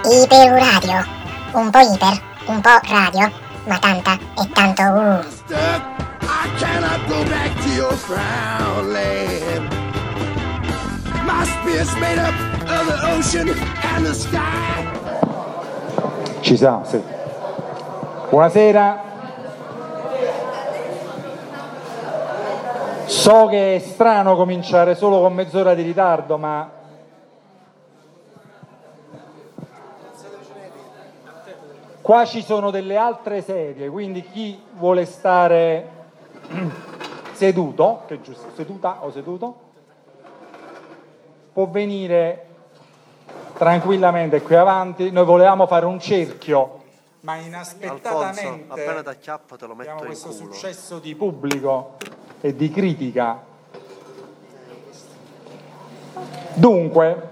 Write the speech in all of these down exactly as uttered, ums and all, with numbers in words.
Iper Radio, un po' iper, un po' radio, ma tanta e tanto uh. I cannot go back to your frown land. My spirit's made up of the ocean and the sky. Ci siamo, sì. Buonasera. So che è strano cominciare solo con mezz'ora di ritardo, ma qua ci sono delle altre sedie, quindi chi vuole stare seduto, che è giusto, seduta o seduto, può venire tranquillamente qui avanti. Noi volevamo fare un cerchio, ma inaspettatamente Alfonso, appena t'acchiappo te lo metto abbiamo in questo culo. successo di pubblico e di critica. Dunque,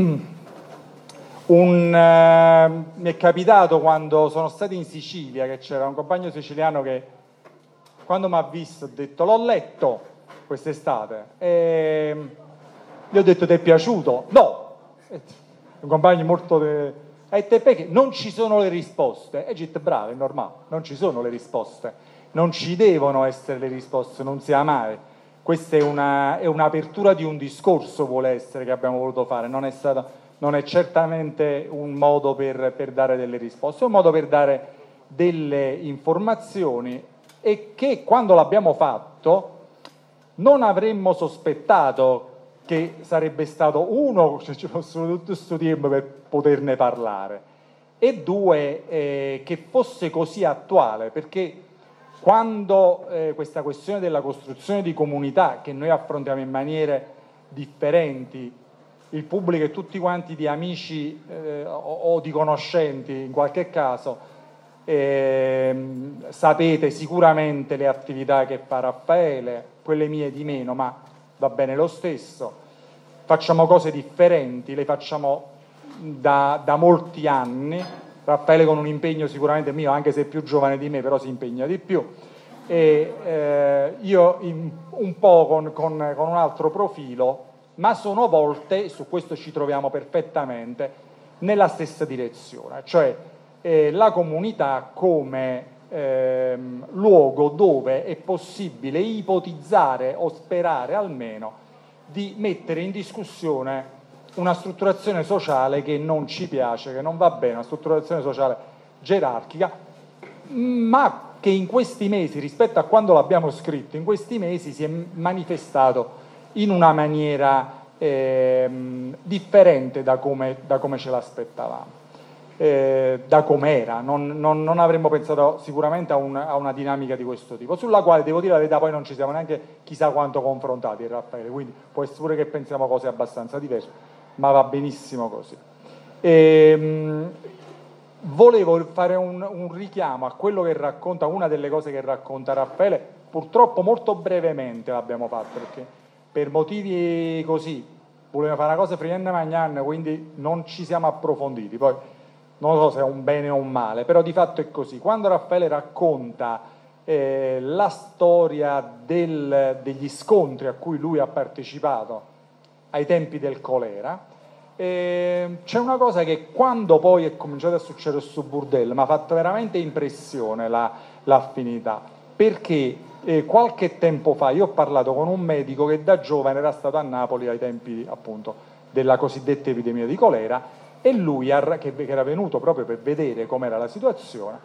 un, eh, mi è capitato quando sono stato in Sicilia che c'era un compagno siciliano che quando mi ha visto ha detto l'ho letto quest'estate e gli ho detto ti è piaciuto? No! Un compagno molto... De... e te perché non ci sono le risposte? E dice bravo, è normale, non ci sono le risposte, non ci devono essere le risposte, non sia mai. Questa è, una, è un'apertura di un discorso, vuole essere, che abbiamo voluto fare, non è, stata, non è certamente un modo per, per dare delle risposte, è un modo per dare delle informazioni e che quando l'abbiamo fatto non avremmo sospettato che sarebbe stato uno, se ci fosse tutto questo tempo per poterne parlare, e due, eh, che fosse così attuale, perché quando eh, questa questione della costruzione di comunità, che noi affrontiamo in maniere differenti, il pubblico e tutti quanti di amici eh, o, o di conoscenti in qualche caso, eh, sapete sicuramente le attività che fa Raffaele, quelle mie di meno, ma va bene lo stesso, facciamo cose differenti, le facciamo da, da molti anni. Raffaele con un impegno sicuramente mio, anche se è più giovane di me, però si impegna di più, e eh, io in, un po' con, con, con un altro profilo, ma sono volte, su questo ci troviamo perfettamente, nella stessa direzione, cioè eh, la comunità come ehm, luogo dove è possibile ipotizzare o sperare almeno di mettere in discussione una strutturazione sociale che non ci piace, che non va bene, una strutturazione sociale gerarchica, ma che in questi mesi, rispetto a quando l'abbiamo scritto, in questi mesi si è manifestato in una maniera ehm, differente da come, da come ce l'aspettavamo, eh, da com'era. Non, non, non avremmo pensato sicuramente a, un, a una dinamica di questo tipo, sulla quale devo dire la verità, poi non ci siamo neanche chissà quanto confrontati, Raffaele, quindi può essere pure che pensiamo cose abbastanza diverse, ma va benissimo così. E, mh, volevo fare un, un richiamo a quello che racconta, una delle cose che racconta Raffaele, purtroppo molto brevemente l'abbiamo fatto, perché per motivi così, volevamo fare una cosa frienne magnanne, quindi non ci siamo approfonditi, poi non so se è un bene o un male, però di fatto è così. Quando Raffaele racconta eh, la storia del, degli scontri a cui lui ha partecipato ai tempi del colera, eh, c'è una cosa che quando poi è cominciato a succedere su Burdello mi ha fatto veramente impressione la, l'affinità, perché eh, qualche tempo fa io ho parlato con un medico che da giovane era stato a Napoli ai tempi appunto della cosiddetta epidemia di colera, e lui che, che era venuto proprio per vedere com'era la situazione,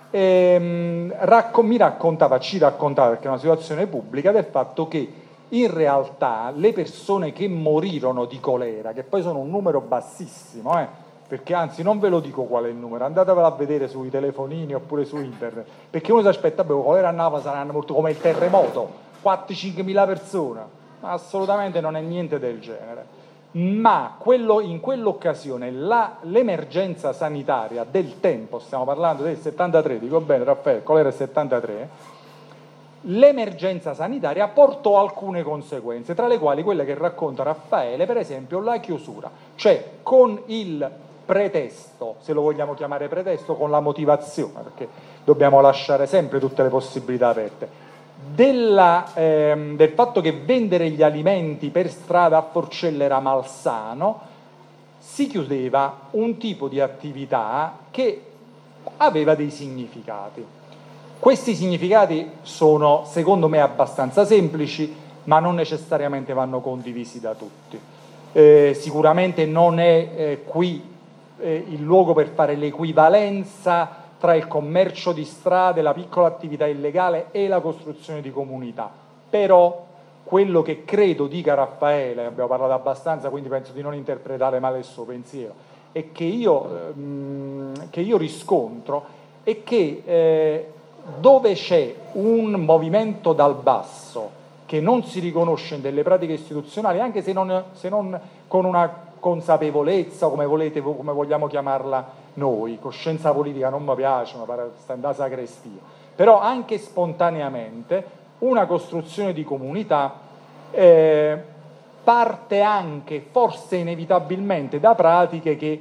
ehm, racco- mi raccontava, ci raccontava, perché è una situazione pubblica, del fatto che in realtà le persone che morirono di colera, che poi sono un numero bassissimo, eh, perché anzi non ve lo dico qual è il numero, andatevelo a vedere sui telefonini oppure su internet, perché uno si aspetta, beh, colera a Napoli saranno molto come il terremoto, quattro cinque mila persone, ma assolutamente non è niente del genere. Ma quello, in quell'occasione la, l'emergenza sanitaria del tempo, stiamo parlando del settantatré, dico bene Raffaele, colera è settantatré, l'emergenza sanitaria portò alcune conseguenze, tra le quali quelle che racconta Raffaele, per esempio la chiusura, cioè con il pretesto, se lo vogliamo chiamare pretesto, con la motivazione, perché dobbiamo lasciare sempre tutte le possibilità aperte, della, ehm, del fatto che vendere gli alimenti per strada a Forcella era malsano, si chiudeva un tipo di attività che aveva dei significati. Questi significati sono, secondo me, abbastanza semplici, ma non necessariamente vanno condivisi da tutti. Eh, sicuramente non è eh, qui eh, il luogo per fare l'equivalenza tra il commercio di strade, la piccola attività illegale e la costruzione di comunità, però quello che credo dica Raffaele, abbiamo parlato abbastanza, quindi penso di non interpretare male il suo pensiero, e che io, ehm, che io riscontro è che eh, dove c'è un movimento dal basso che non si riconosce in delle pratiche istituzionali, anche se non, se non con una consapevolezza, come volete, come vogliamo chiamarla noi, coscienza politica non mi piace, ma sta in da sacrestia, però anche spontaneamente una costruzione di comunità eh, parte anche, forse inevitabilmente, da pratiche che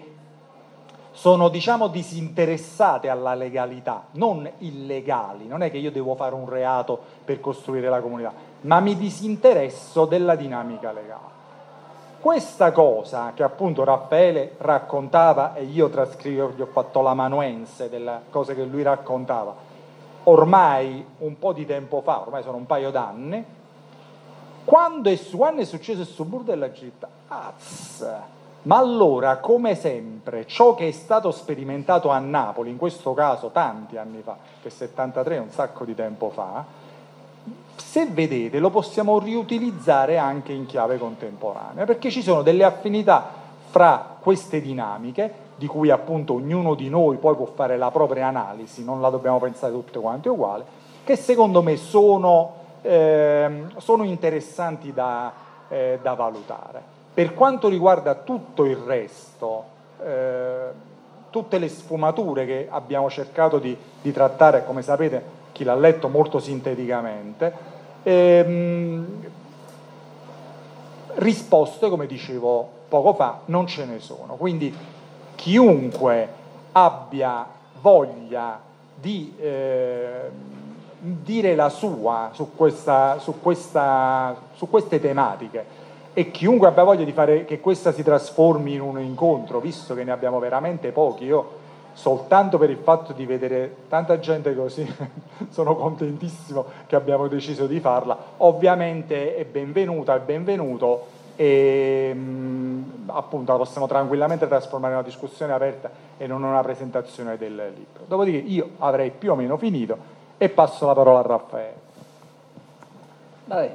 sono, diciamo, disinteressate alla legalità, non illegali. Non è che io devo fare un reato per costruire la comunità, ma mi disinteresso della dinamica legale. Questa cosa che appunto Raffaele raccontava, e io trascrivo, gli ho fatto l'amanuense delle cose che lui raccontava, ormai un po' di tempo fa, ormai sono un paio d'anni, quando è, quando è successo il Suburro della città, azz, ma allora, come sempre, ciò che è stato sperimentato a Napoli, in questo caso tanti anni fa, che settantatré è un sacco di tempo fa, se vedete lo possiamo riutilizzare anche in chiave contemporanea, perché ci sono delle affinità fra queste dinamiche, di cui appunto ognuno di noi poi può fare la propria analisi, non la dobbiamo pensare tutte quante uguali, che secondo me sono, eh, sono interessanti da, eh, da valutare. Per quanto riguarda tutto il resto, eh, tutte le sfumature che abbiamo cercato di, di trattare, come sapete, chi l'ha letto molto sinteticamente, ehm, risposte, come dicevo poco fa, non ce ne sono. Quindi chiunque abbia voglia di eh, dire la sua su, questa, su, questa, su queste tematiche, e chiunque abbia voglia di fare che questa si trasformi in un incontro, visto che ne abbiamo veramente pochi, io soltanto per il fatto di vedere tanta gente così sono contentissimo che abbiamo deciso di farla, ovviamente è benvenuta, è benvenuto, e mh, appunto la possiamo tranquillamente trasformare in una discussione aperta e non in una presentazione del libro. Dopodiché io avrei più o meno finito e passo la parola a Raffaele. Vabbè.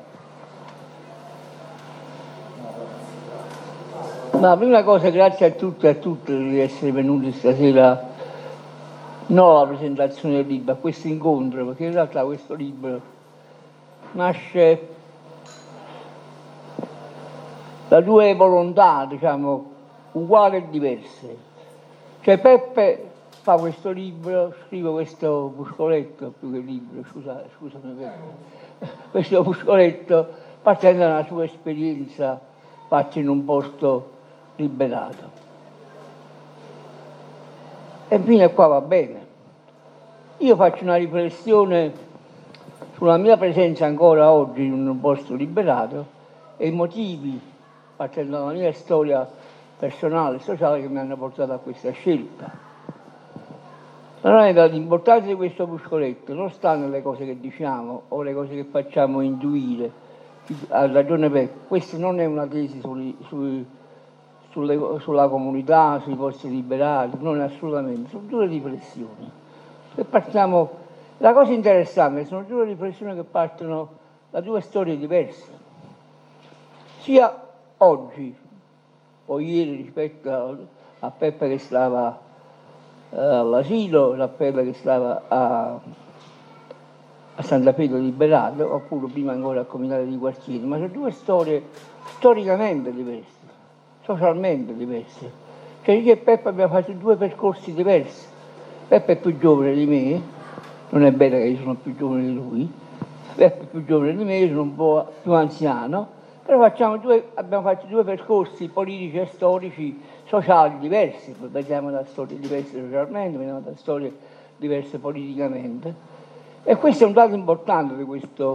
Ma prima cosa, grazie a tutti e a tutte di essere venuti stasera, non alla presentazione del libro, a questo incontro, perché in realtà questo libro nasce da due volontà, diciamo, uguali e diverse. Cioè Peppe fa questo libro, scrive questo buscoletto, più che libro, scusa, scusami Peppe, questo buscoletto partendo dalla sua esperienza fatta in un posto liberato. E fino a qua va bene. Io faccio una riflessione sulla mia presenza ancora oggi in un posto liberato e i motivi, partendo dalla mia storia personale e sociale, che mi hanno portato a questa scelta. Allora, l'importanza di questo buscoletto non sta nelle cose che diciamo o le cose che facciamo intuire. Ha ragione Peppe, questa non è una tesi sui, sui, sulle, sulla comunità, sui posti liberati, non è assolutamente, sono due riflessioni. E partiamo, la cosa interessante, sono due riflessioni che partono da due storie diverse, sia oggi o ieri rispetto a, a Peppe che stava uh, all'asilo, a Peppe che stava a, a Santa Fede liberato, oppure prima ancora al Comitati di Quartiere, ma sono due storie storicamente diverse, socialmente diverse. Cioè io e Peppe abbiamo fatto due percorsi diversi. Peppe è più giovane di me, non è vero che io sono più giovane di lui, Peppe è più giovane di me, io sono un po' più anziano, però facciamo due, abbiamo fatto due percorsi politici e storici, sociali diversi, vediamo da storie diverse socialmente, vediamo da storie diverse politicamente, e questo è un dato importante di questo,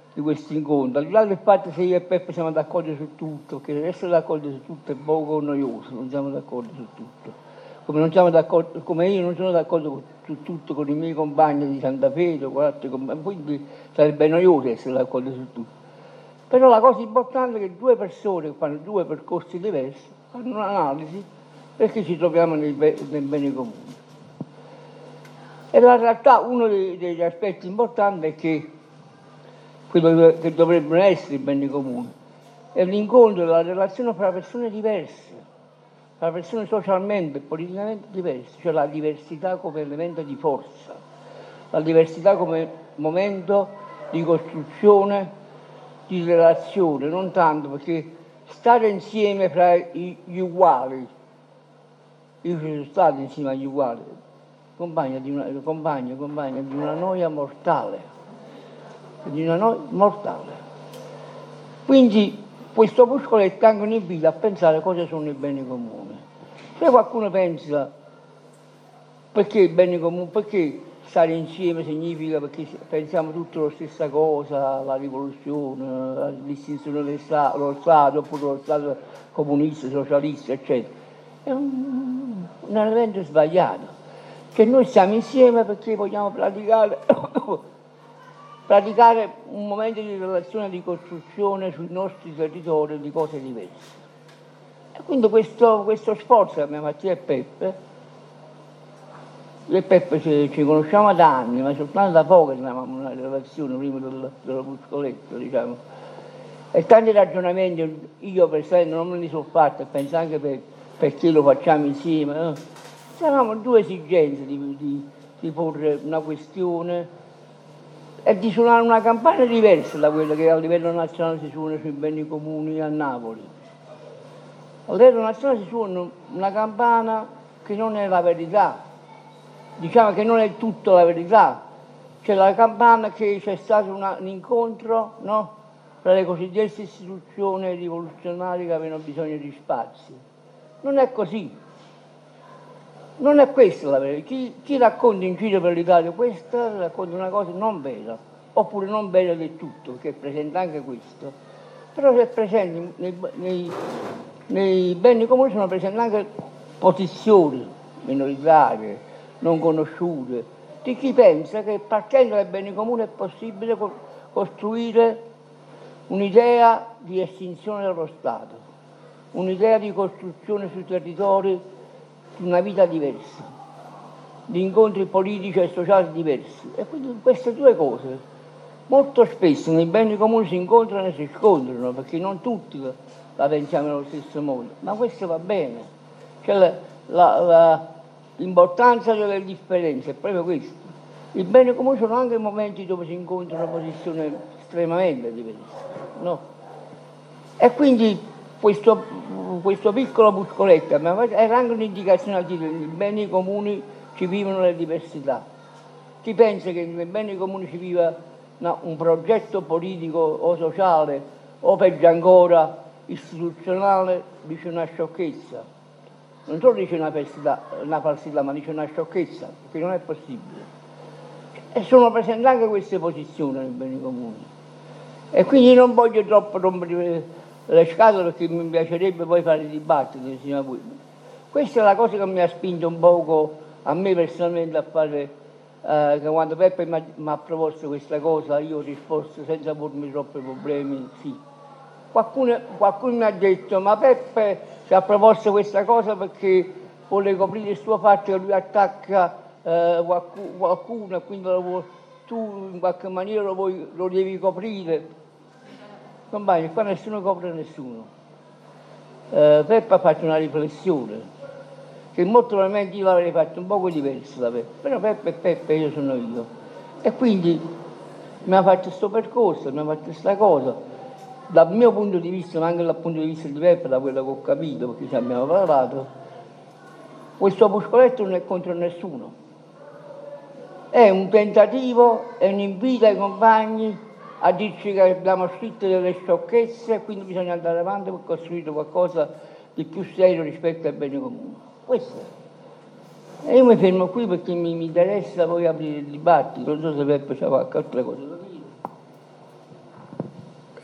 di questo incontro, al di là del fatto se io e Peppe siamo d'accordo su tutto, perché essere d'accordo su tutto è poco noioso, non siamo d'accordo su tutto, come, non siamo d'accordo, come io non sono d'accordo su tutto con i miei compagni di Santa Fede, con altri compagni, quindi sarebbe noioso essere d'accordo su tutto. Però la cosa importante è che due persone che fanno due percorsi diversi fanno un'analisi perché ci troviamo nei, nei beni comuni. E la realtà uno dei, degli aspetti importanti è che quello che dovrebbero essere i beni comuni è l'incontro della relazione fra persone diverse, fra persone socialmente e politicamente diverse, cioè la diversità come elemento di forza, la diversità come momento di costruzione, di relazione, non tanto perché stare insieme fra gli uguali, io ci sono stato insieme agli uguali, compagna di una, compagna, compagna di una noia mortale, di una noia mortale. Quindi questo muscoletto anche mi invita a pensare cosa sono i beni comuni. Se qualcuno pensa perché i beni comuni, perché stare insieme significa perché pensiamo tutti la stessa cosa, la rivoluzione, la distinzione dello Stato, lo Stato oppure lo Stato comunista, socialista, eccetera. È un, un elemento sbagliato. Che noi siamo insieme perché vogliamo praticare, praticare un momento di relazione, di costruzione sui nostri territori di cose diverse. E quindi questo, questo sforzo che abbiamo fatto io e Peppe, io e Peppe ci, ci conosciamo da anni, ma soltanto da poco avevamo una relazione prima del, dello muscoletto, diciamo. E tanti ragionamenti, io per esempio non me li sono fatti, e penso anche per, perché lo facciamo insieme, no? Avevamo due esigenze di, di, di porre una questione e di suonare una campana diversa da quella che a livello nazionale si suona sui beni comuni a Napoli. A livello nazionale si suona una campana che non è la verità, diciamo che non è tutta la verità. C'è la campana che c'è stato una, un incontro, no? Tra le cosiddette istituzioni rivoluzionarie che avevano bisogno di spazi. Non è così. Non è questa la verità. Chi, chi racconta in giro per l'Italia questa racconta una cosa non vera, oppure non vera del tutto, che è presente anche questo. Però se è presente nei, nei, nei beni comuni sono presenti anche posizioni minoritarie, non conosciute, di chi pensa che partendo dai beni comuni è possibile co- costruire un'idea di estinzione dello Stato, un'idea di costruzione sui territori di una vita diversa, di incontri politici e sociali diversi. E quindi queste due cose molto spesso nei beni comuni si incontrano e si scontrano, perché non tutti la, la pensiamo nello stesso modo, ma questo va bene. Cioè la, la, la, l'importanza delle differenze è proprio questo. I beni comuni sono anche momenti dove si incontrano posizioni estremamente diverse, no? E quindi questo, questo piccolo muscoletto era anche un'indicazione a dire che nei beni comuni ci vivono le diversità. Chi pensa che nei beni comuni ci viva no, un progetto politico o sociale o peggio ancora istituzionale dice una sciocchezza. Non solo dice una falsità, una falsità, ma dice una sciocchezza, perché non è possibile. E sono presenti anche queste posizioni nei beni comuni. E quindi non voglio troppo rompere le scatole perché mi piacerebbe poi fare dibattiti insieme a voi. Questa è la cosa che mi ha spinto un poco a me personalmente a fare, eh, che quando Peppe mi ha proposto questa cosa io ho risposto senza pormi troppi problemi, sì. Qualcuno, qualcuno mi ha detto, ma Peppe ci ha proposto questa cosa perché vuole coprire il suo fatto che lui attacca eh, qualcuno, qualcuno e quindi lo vuoi, tu in qualche maniera lo, vuoi, lo devi coprire. Compagni, qua nessuno copre nessuno. Eh, Peppe ha fatto una riflessione, che molto probabilmente io l'avrei fatto un poco diverso da Peppe, però Peppe è Peppe, io sono io. E quindi mi ha fatto questo percorso, mi ha fatto questa cosa, dal mio punto di vista, ma anche dal punto di vista di Peppe, da quello che ho capito, perché ci abbiamo parlato, questo muscoletto non è contro nessuno. È un tentativo, è un invito ai compagni a dirci che abbiamo scritto delle sciocchezze e quindi bisogna andare avanti per costruire qualcosa di più serio rispetto ai beni comuni. Questo è. E io mi fermo qui perché mi, mi interessa poi aprire il dibattito, non so se Peppe c'ha qualche altra cosa da dire.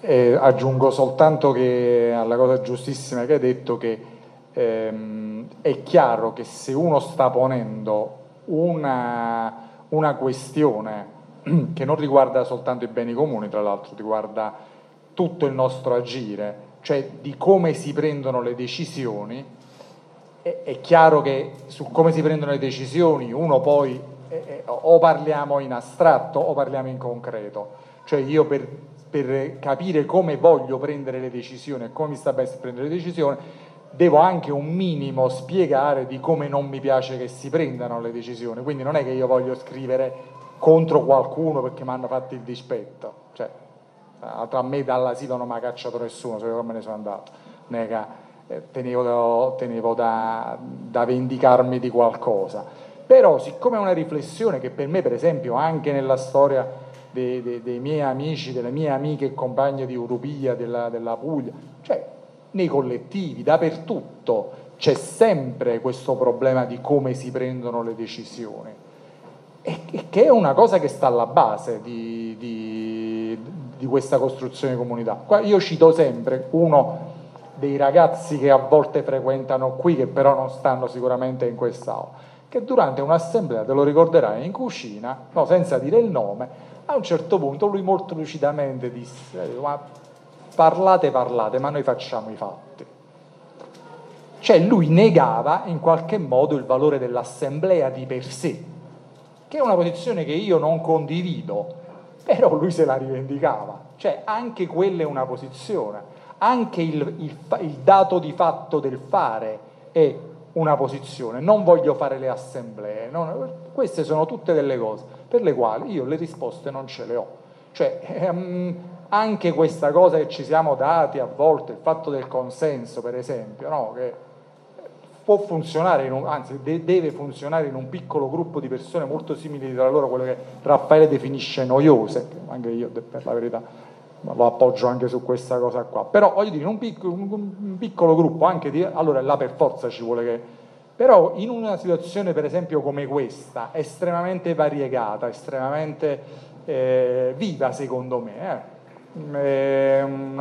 eh, aggiungo soltanto che alla cosa giustissima che hai detto che ehm, è chiaro che se uno sta ponendo una, una questione che non riguarda soltanto i beni comuni, tra l'altro riguarda tutto il nostro agire, cioè di come si prendono le decisioni, è, è chiaro che su come si prendono le decisioni uno poi eh, o parliamo in astratto o parliamo in concreto, cioè io per, per capire come voglio prendere le decisioni e come mi sta bene prendere le decisioni devo anche un minimo spiegare di come non mi piace che si prendano le decisioni, quindi non è che io voglio scrivere contro qualcuno perché mi hanno fatto il dispetto, cioè a me dall'asilo non mi ha cacciato nessuno, se me ne sono andato, non è che eh, tenevo, tenevo da, da vendicarmi di qualcosa, però siccome è una riflessione che per me per esempio anche nella storia dei, dei, dei miei amici, delle mie amiche e compagne di Urupia, della, della Puglia, cioè nei collettivi, dappertutto c'è sempre questo problema di come si prendono le decisioni, e che è una cosa che sta alla base di, di, di questa costruzione di comunità. Qua io cito sempre uno dei ragazzi che a volte frequentano qui, che però non stanno sicuramente in quest'aula, che durante un'assemblea, te lo ricorderai, in cucina, no, senza dire il nome, a un certo punto lui molto lucidamente disse: ma parlate, parlate, ma noi facciamo i fatti. Cioè lui negava in qualche modo il valore dell'assemblea di per sé, che è una posizione che io non condivido, però lui se la rivendicava, cioè anche quella è una posizione, anche il, il, il dato di fatto del fare è una posizione, non voglio fare le assemblee, non, queste sono tutte delle cose per le quali io le risposte non ce le ho, cioè ehm, anche questa cosa che ci siamo dati a volte, il fatto del consenso per esempio, no? Che può funzionare, in un, anzi de- deve funzionare in un piccolo gruppo di persone molto simili tra loro, quello che Raffaele definisce noiose, che anche io per la verità lo appoggio anche su questa cosa qua, però voglio dire in un piccolo, un piccolo gruppo anche di, allora là per forza ci vuole che, però in una situazione per esempio come questa, estremamente variegata, estremamente eh, viva secondo me, eh, Eh,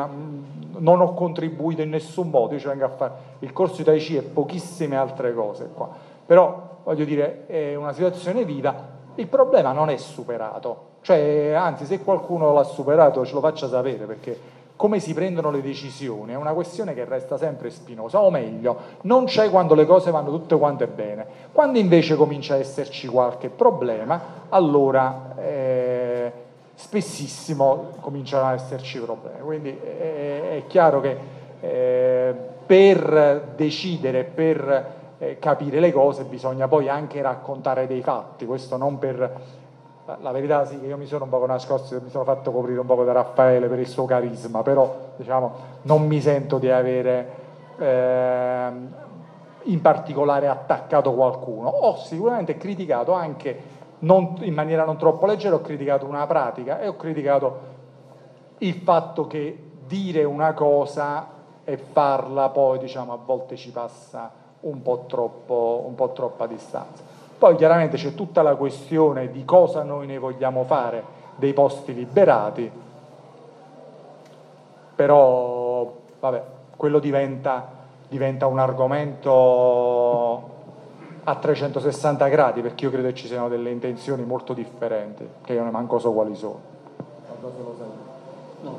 non ho contribuito in nessun modo, io ci vengo a fare il corso di Tai Chi e pochissime altre cose qua, però voglio dire è una situazione viva, il problema non è superato, cioè anzi se qualcuno l'ha superato ce lo faccia sapere, perché come si prendono le decisioni è una questione che resta sempre spinosa, o meglio non c'è quando le cose vanno tutte quante bene, quando invece comincia a esserci qualche problema allora eh, spessissimo cominciano ad esserci problemi, quindi è, è chiaro che eh, per decidere, per eh, capire le cose bisogna poi anche raccontare dei fatti, questo non per, la verità sì che io mi sono un po' nascosto, mi sono fatto coprire un po' da Raffaele per il suo carisma, però diciamo non mi sento di avere eh, in particolare attaccato qualcuno, ho sicuramente criticato anche Non, in maniera non troppo leggera, ho criticato una pratica e ho criticato il fatto che dire una cosa e farla poi diciamo a volte ci passa un po' troppo, un po' troppa distanza. Poi chiaramente c'è tutta la questione di cosa noi ne vogliamo fare dei posti liberati, però vabbè, quello diventa, diventa un argomento a trecentosessanta gradi, perché io credo che ci siano delle intenzioni molto differenti, che io ne manco so quali sono. Non so se lo sai. No.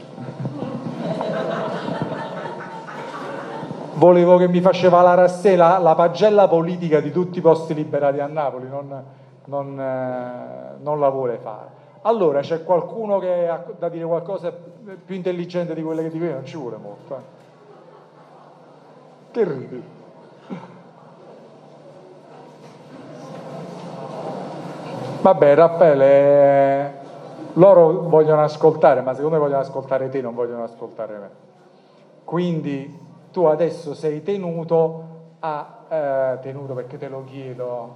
Volevo che mi faceva la rassella, la pagella politica di tutti i posti liberati a Napoli, non, non, eh, non la vuole fare. Allora, c'è qualcuno che ha da dire qualcosa più intelligente di quelle che dico io? Non ci vuole molto. Eh. Che ridi? Vabbè Raffaele, loro vogliono ascoltare, ma secondo me vogliono ascoltare te, non vogliono ascoltare me. Quindi tu adesso sei tenuto a, eh, tenuto perché te lo chiedo,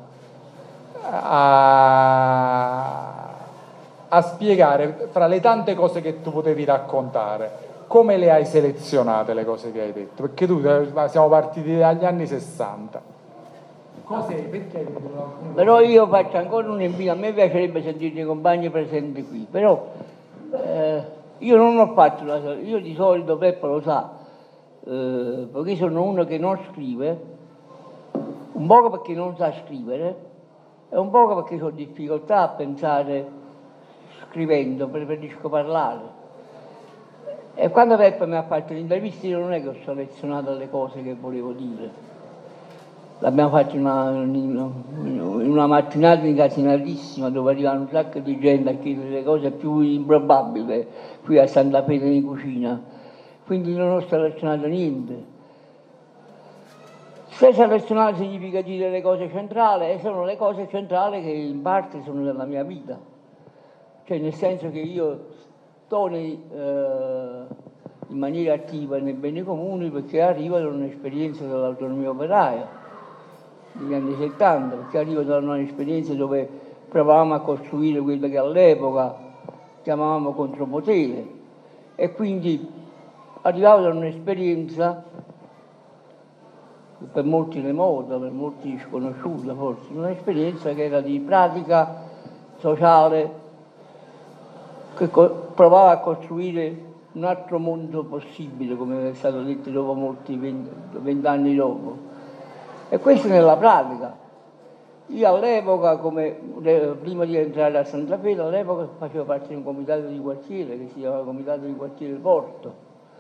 a, a spiegare fra le tante cose che tu potevi raccontare, come le hai selezionate le cose che hai detto, perché tu siamo partiti dagli anni sessanta. Cos'è? Perché? Però io faccio ancora un invito, a me piacerebbe sentire i compagni presenti qui, però eh, io non ho fatto la io di solito, Peppo lo sa, eh, perché sono uno che non scrive, un poco perché non sa scrivere e un poco perché ho difficoltà a pensare scrivendo, preferisco parlare. E quando Peppo mi ha fatto l'intervista io non è che ho selezionato le cose che volevo dire. L'abbiamo fatto una, in una mattinata incasinatissima dove arrivano un sacco di gente a chiedere le cose più improbabili qui a Santa Fede in cucina. Quindi non ho selezionato niente. Se selezionare significa dire le cose centrali, e sono le cose centrali che in parte sono della mia vita. Cioè nel senso che io sto nei, eh, in maniera attiva nei beni comuni perché arrivo da un'esperienza dell'autonomia operaia degli anni settanta, perché arrivo da un'esperienza dove provavamo a costruire quello che all'epoca chiamavamo contropotere e quindi arrivavo da un'esperienza che per molti remota, per molti sconosciuta forse, un'esperienza che era di pratica sociale che co- provava a costruire un altro mondo possibile, come è stato detto dopo molti vent'anni dopo. E questo nella pratica. Io all'epoca, come prima di entrare a Santa Fede, all'epoca facevo parte di un comitato di quartiere che si chiamava Comitato di Quartiere Porto.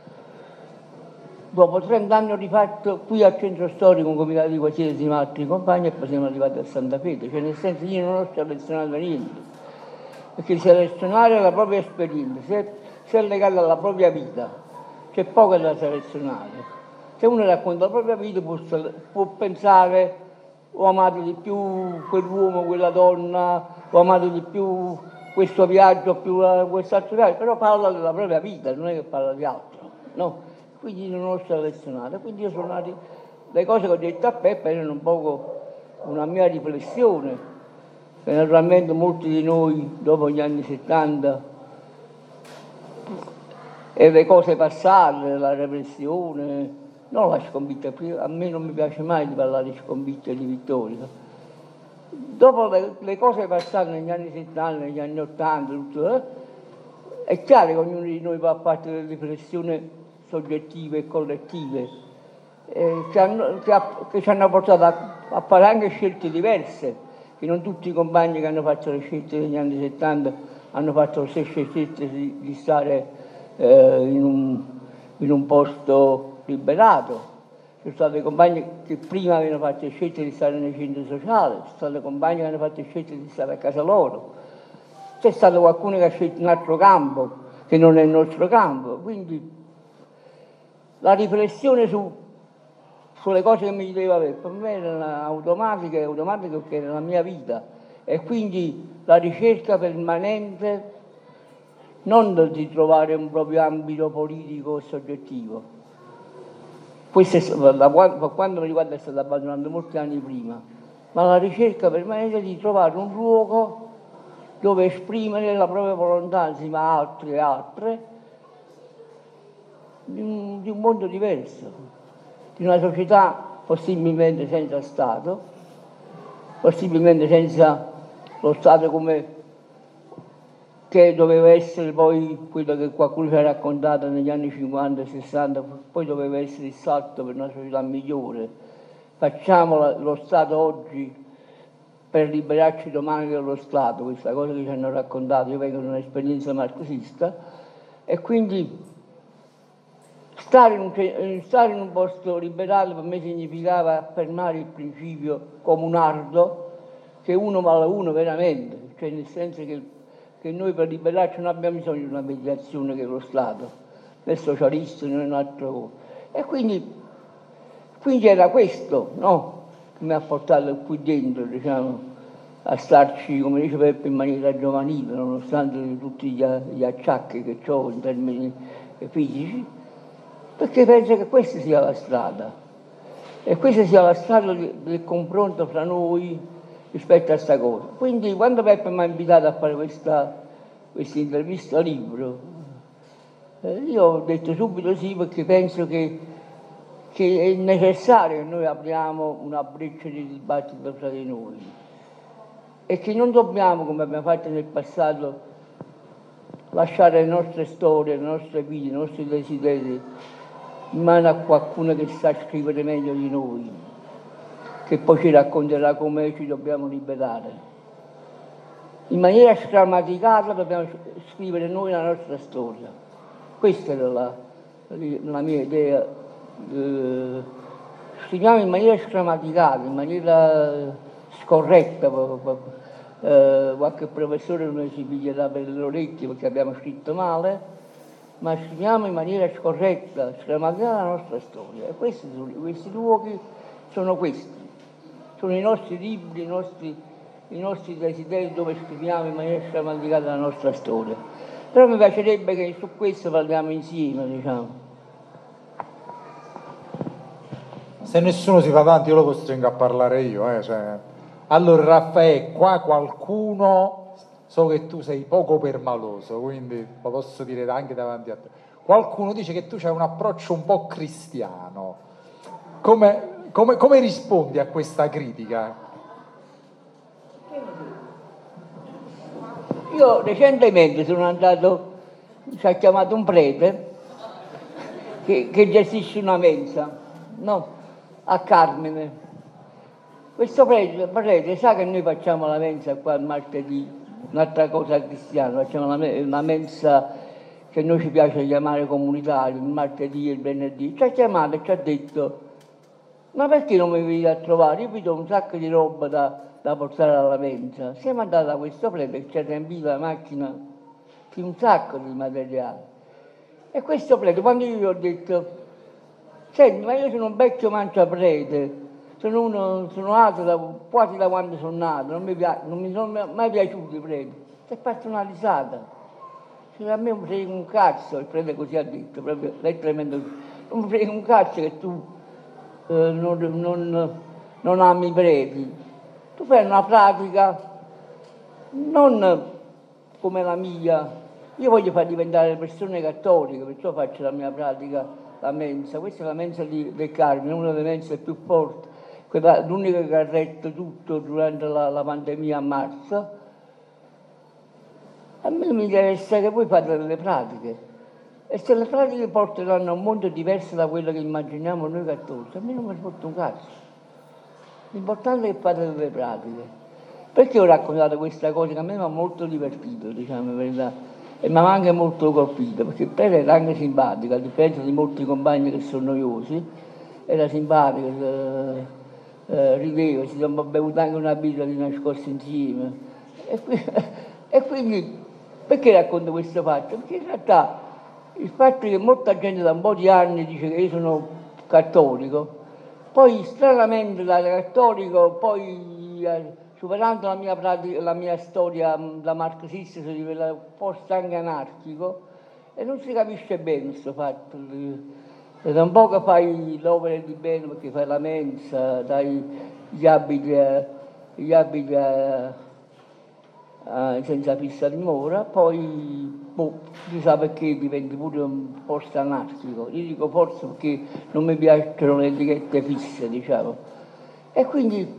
Dopo trenta anni ho rifatto qui al centro storico un comitato di quartiere insieme ad altri compagni e poi siamo arrivati a Santa Fede. Cioè nel senso io non ho selezionato niente, perché selezionare la propria esperienza, se, se è legato alla propria vita, c'è poco da selezionare. Se uno racconta la propria vita può, può pensare ho amato di più quell'uomo, quella donna, ho amato di più questo viaggio, più quest'altro viaggio, però parla della propria vita, non è che parla di altro, no? Quindi non ho selezionato, quindi io sono andati, le cose che ho detto a Peppa erano un po' una mia riflessione, che naturalmente molti di noi dopo gli anni settanta e le cose passate, la repressione, non la sconfitta, a me non mi piace mai di parlare di sconfitta e di vittoria. Dopo le, le cose passate negli anni settanta, negli anni ottanta, tutto, eh, è chiaro che ognuno di noi fa parte delle riflessioni soggettive e collettive eh, che, hanno, che, ha, che ci hanno portato a, a fare anche scelte diverse, che non tutti i compagni che hanno fatto le scelte negli anni settanta hanno fatto le stesse scelte di, di stare eh, in, un, in un posto liberato. Ci sono stati compagni che prima avevano fatto scelte di stare nei centri sociali, ci sono stati compagni che hanno fatto scelte di stare a casa loro, c'è stato qualcuno che ha scelto un altro campo che non è il nostro campo, quindi la riflessione su, sulle cose che mi diceva per me era automatica, automatica perché era la mia vita e quindi la ricerca permanente non di trovare un proprio ambito politico e soggettivo. Questo è, da quando mi riguarda è stato abbandonato molti anni prima, ma la ricerca permanente di trovare un luogo dove esprimere la propria volontà insieme a altri e altre di un, di un mondo diverso, di una società possibilmente senza Stato, possibilmente senza lo Stato come che doveva essere poi quello che qualcuno ci ha raccontato negli anni cinquanta e sessanta, poi doveva essere il salto per una società migliore. Facciamo lo Stato oggi per liberarci domani dallo Stato, questa cosa che ci hanno raccontato, io vengo da un'esperienza marxista, e quindi stare in, un, stare in un posto liberale per me significava affermare il principio comunardo che uno vale uno veramente, cioè nel senso che che noi per liberarci non abbiamo bisogno di una mediazione che è lo Stato, né socialista né un altro cosa. E quindi, quindi era questo, no? Che mi ha portato qui dentro, diciamo, a starci, come dice Peppo, in maniera giovanile, nonostante tutti gli, gli acciacchi che ho in termini fisici, perché penso che questa sia la strada. E questa sia la strada del, del confronto fra noi rispetto a questa cosa. Quindi quando Peppo mi ha invitato a fare questa, questa intervista libro, eh, io ho detto subito sì perché penso che, che è necessario che noi apriamo una breccia di dibattito fra di noi e che non dobbiamo, come abbiamo fatto nel passato, lasciare le nostre storie, le nostre vite, i nostri desideri in mano a qualcuno che sa scrivere meglio di noi, che poi ci racconterà come ci dobbiamo liberare. In maniera sgrammaticata dobbiamo scrivere noi la nostra storia. Questa era la, la mia idea. Eh, scriviamo in maniera sgrammaticata, in maniera scorretta. Eh, qualche professore non si piglierà per le orecchie perché abbiamo scritto male, ma scriviamo in maniera scorretta, sgrammaticata la nostra storia. E questi, questi luoghi sono questi, sono i nostri libri, i nostri, i nostri desideri dove scriviamo in maniera sgrammaticata la nostra storia. Però mi piacerebbe che su questo parliamo insieme, diciamo. Se nessuno si fa avanti io lo costringo a parlare io, eh, cioè. Allora Raffaele, qua qualcuno, so che tu sei poco permaloso, quindi lo posso dire anche davanti a te, qualcuno dice che tu hai un approccio un po' cristiano, come, come, come rispondi a questa critica? Io recentemente sono andato, ci ha chiamato un prete che, che gestisce una mensa, no? A Carmine. Questo prete, prete sa che noi facciamo la mensa qua il martedì, un'altra cosa cristiana, facciamo una, una mensa che noi ci piace chiamare comunitaria, il martedì e il venerdì. Ci ha chiamato e ci ha detto: ma perché non mi venite a trovare? Io vi do un sacco di roba da, da portare alla mensa. Siamo andati da questo prete che ci ha riempito la macchina di un sacco di materiale. E questo prete, quando io gli ho detto: senti, ma io sono un vecchio mangiaprete, sono uno, sono nato da, quasi da quando sono nato, non mi, piace, non mi sono mai piaciuti i preti. Si è fatto una risata. Cioè, a me non mi frega un cazzo, il prete così ha detto, proprio letteralmente, non mi frega un cazzo che tu eh, non, non, non ami i preti. Tu fai una pratica non come la mia. Io voglio far diventare persone cattoliche, perciò faccio la mia pratica, la mensa. Questa è la mensa di, del Carmine, una delle mense più forti, quella, l'unica che ha retto tutto durante la, la pandemia a marzo. A me mi interessa che voi fate delle pratiche, e se le pratiche porteranno a un mondo diverso da quello che immaginiamo noi cattolici, a me non mi importa un cazzo. L'importante è che fate delle pratiche. Perché ho raccontato questa cosa che a me mi ha molto divertito, diciamo la verità, e mi ha anche molto colpito, perché il prete era anche simpatico, a differenza di molti compagni che sono noiosi, era simpatico, eh, eh, rideva, ci siamo bevuti anche una birra di nascosto insieme. E, qui, e quindi, perché racconto questo fatto? Perché in realtà il fatto che molta gente da un po' di anni dice che io sono cattolico, poi stranamente da cattolico, poi eh, superando la mia, pratica, la mia storia da marxista, si rivela forse anche anarchico, e non si capisce bene questo fatto. E da un po' che fai l'opera di bene perché fai la mensa, dai gli abiti, eh, gli abiti eh, eh, senza fissa dimora, poi boh, si sa perché diventi pure un posto anarchico. Io dico forse perché non mi piacciono le etichette fisse, diciamo. E quindi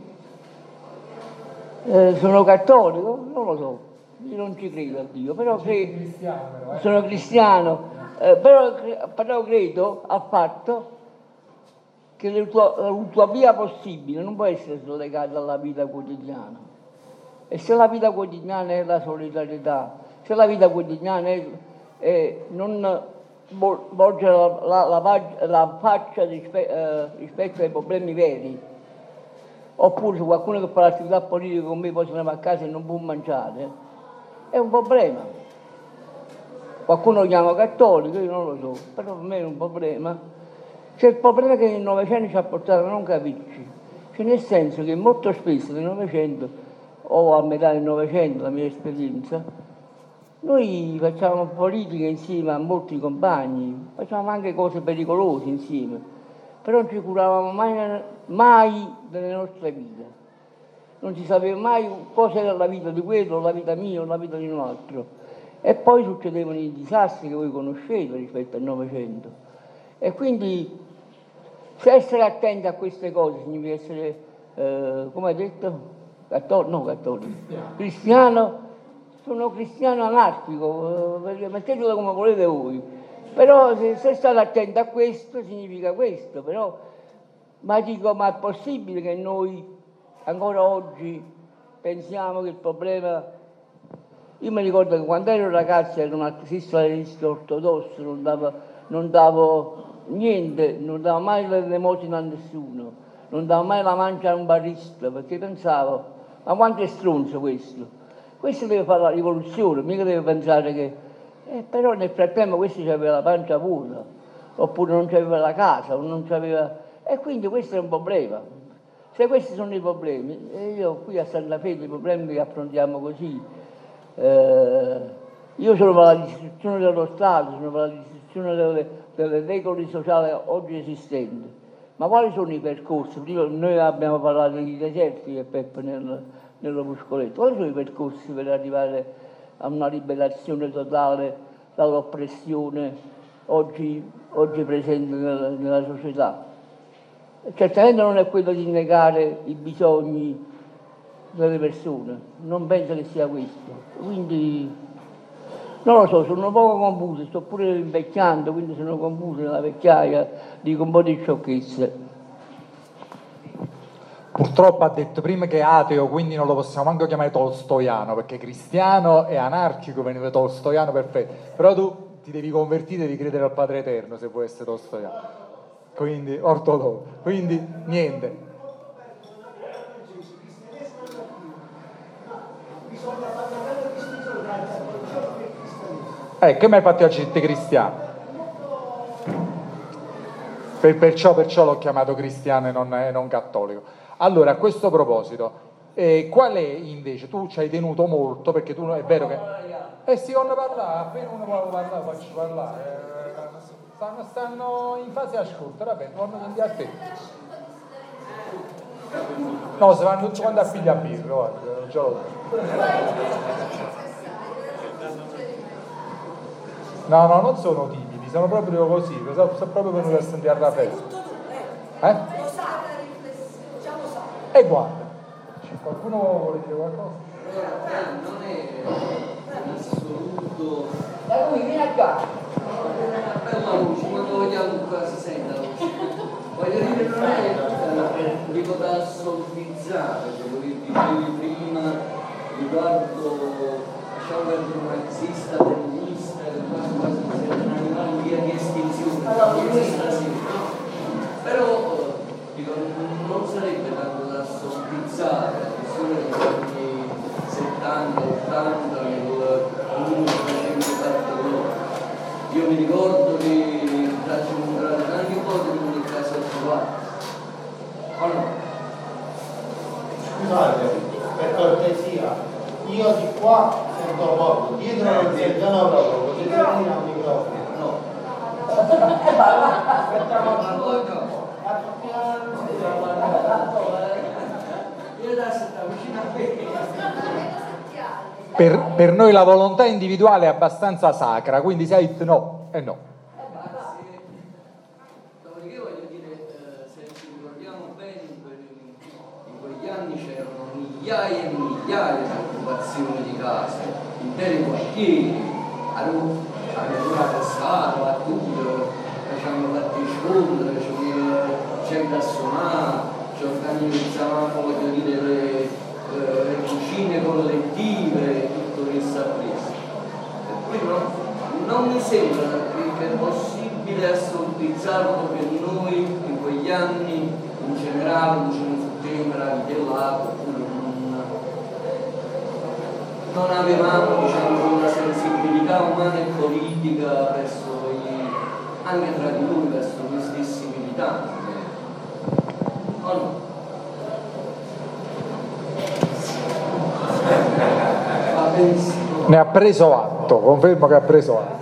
eh, sono cattolico? Non lo so, io non ci credo a Dio, però credo, cristiano, però, eh? sono cristiano, eh, però, però credo al fatto che l'utopia possibile non può essere slegata alla vita quotidiana. E se la vita quotidiana è la solidarietà, se la vita quotidiana è, è non volgere la, la, la, la faccia rispe, eh, rispetto ai problemi veri, oppure se qualcuno che fa l'attività politica con me poi se ne va a casa e non può mangiare, è un problema. Qualcuno lo chiama cattolico, io non lo so, però per me è un problema. C'è il problema che il Novecento ci ha portato a non capirci, cioè nel senso che molto spesso nel Novecento, o a metà del Novecento, la mia esperienza, noi facciamo politica insieme a molti compagni, facciamo anche cose pericolose insieme, però non ci curavamo mai, mai delle nostre vite. Non si sapeva mai cosa era la vita di quello, la vita mia o la vita di un altro. E poi succedevano i disastri che voi conoscete rispetto al Novecento. E quindi se essere attenti a queste cose significa essere, eh, come hai detto, cattolico, no cattolico, cristiano, sono cristiano anarchico, mettetelo come volete voi, però se, se state attenti a questo significa questo, però, ma dico, ma è possibile che noi ancora oggi pensiamo che il problema... Io mi ricordo che quando ero ragazzo ero un artista ortodosso, non davo, non davo niente, non davo mai l'elemosina a nessuno, non davo mai la mancia a un barista, perché pensavo, ma quanto è stronzo questo? Questo deve fare la rivoluzione, mica deve pensare che... Eh, però nel frattempo questo aveva la pancia vuota, oppure non c'aveva la casa, o non c'aveva... E quindi questo è un problema. Se questi sono i problemi, e io qui a Santa Fede i problemi li affrontiamo così. Eh, io sono per la distruzione dello Stato, sono per la distruzione delle, delle regole sociali oggi esistenti. Ma quali sono i percorsi? Prima noi abbiamo parlato dei deserti che Peppe nel, nell'opuscoletto. Quali sono i percorsi per arrivare a una liberazione totale dall'oppressione oggi, oggi presente nella, nella società? Certamente non è quello di negare i bisogni delle persone, non penso che sia questo. Quindi non lo so, sono un poco confuso, sto pure invecchiando, quindi sono confuso nella vecchiaia, dico un po' di sciocchezze. Purtroppo ha detto prima che è ateo, quindi non lo possiamo manco chiamare tolstoiano, perché cristiano e anarchico veniva tolstoiano perfetto. Però tu ti devi convertire, devi credere al Padre Eterno se vuoi essere tolstoiano. Quindi ortodosso. Quindi niente. Eh, che mi hai fatto a gente cristiano? Per, perciò, perciò l'ho chiamato cristiano e non, e non cattolico. Allora, a questo proposito, eh, qual è invece? Tu ci hai tenuto molto, perché tu è vero che... Eh sì, vanno parlare, appena uno può parlare, faccio parlare. Eh, stanno, stanno in fase ascolto, vabbè, vanno quindi a te. No, se vanno tutti quanti a figli a birra, guarda, già lo so. No, no, non sono timidi, sono proprio così, sono, sono proprio venuti a sentire la festa. Eh? Lo sa la riflessione, già lo sa. E guarda, qualcuno vuole dire qualcosa? Non è in assoluto. Da lui vieni a casa. Bella luce, quando vogliamo qua si sente la luce. Voglio dire, non è eh, dico da assolutizzare, quello che dicevi prima riguardo, lasciamo perdere un marxista, femminista, quasi quasi un animale in via di estinzione, però dico, non sarebbe tanto da assolutizzare la questione degli anni settanta, ottanta, nel comunque facendo parte loro. Io mi ricordo che faccio incontrare tanti ipotesi in casa attuale. O no? Scusate, per cortesia, io di qua sento poco, dietro non sentono proprio, potete venire al microfono. No. Aspettiamo Ma poi no. Io adesso sto vicino a me. Per, per noi la volontà individuale è abbastanza sacra, quindi se hai detto no, è no. Dopodiché voglio dire, eh, se ci ricordiamo bene, in, quegli, in quegli anni c'erano migliaia e migliaia di occupazioni di case, interi quartieri, a Roma, a Cassaro, a Tudor, facciamo fatti scontri, c'è da suonare, ci organizzavamo, voglio dire, le... le cucine collettive, tutto questo appreso. Per cui no, non mi sembra che è possibile assolutizzarlo che noi in quegli anni in generale non ce ne fottemo, era dell'acqua, oppure non, non avevamo, diciamo, una sensibilità umana e politica verso i, anche tra di noi, verso noi stessi militanti. O no? Ne ha preso atto, confermo che ha preso atto.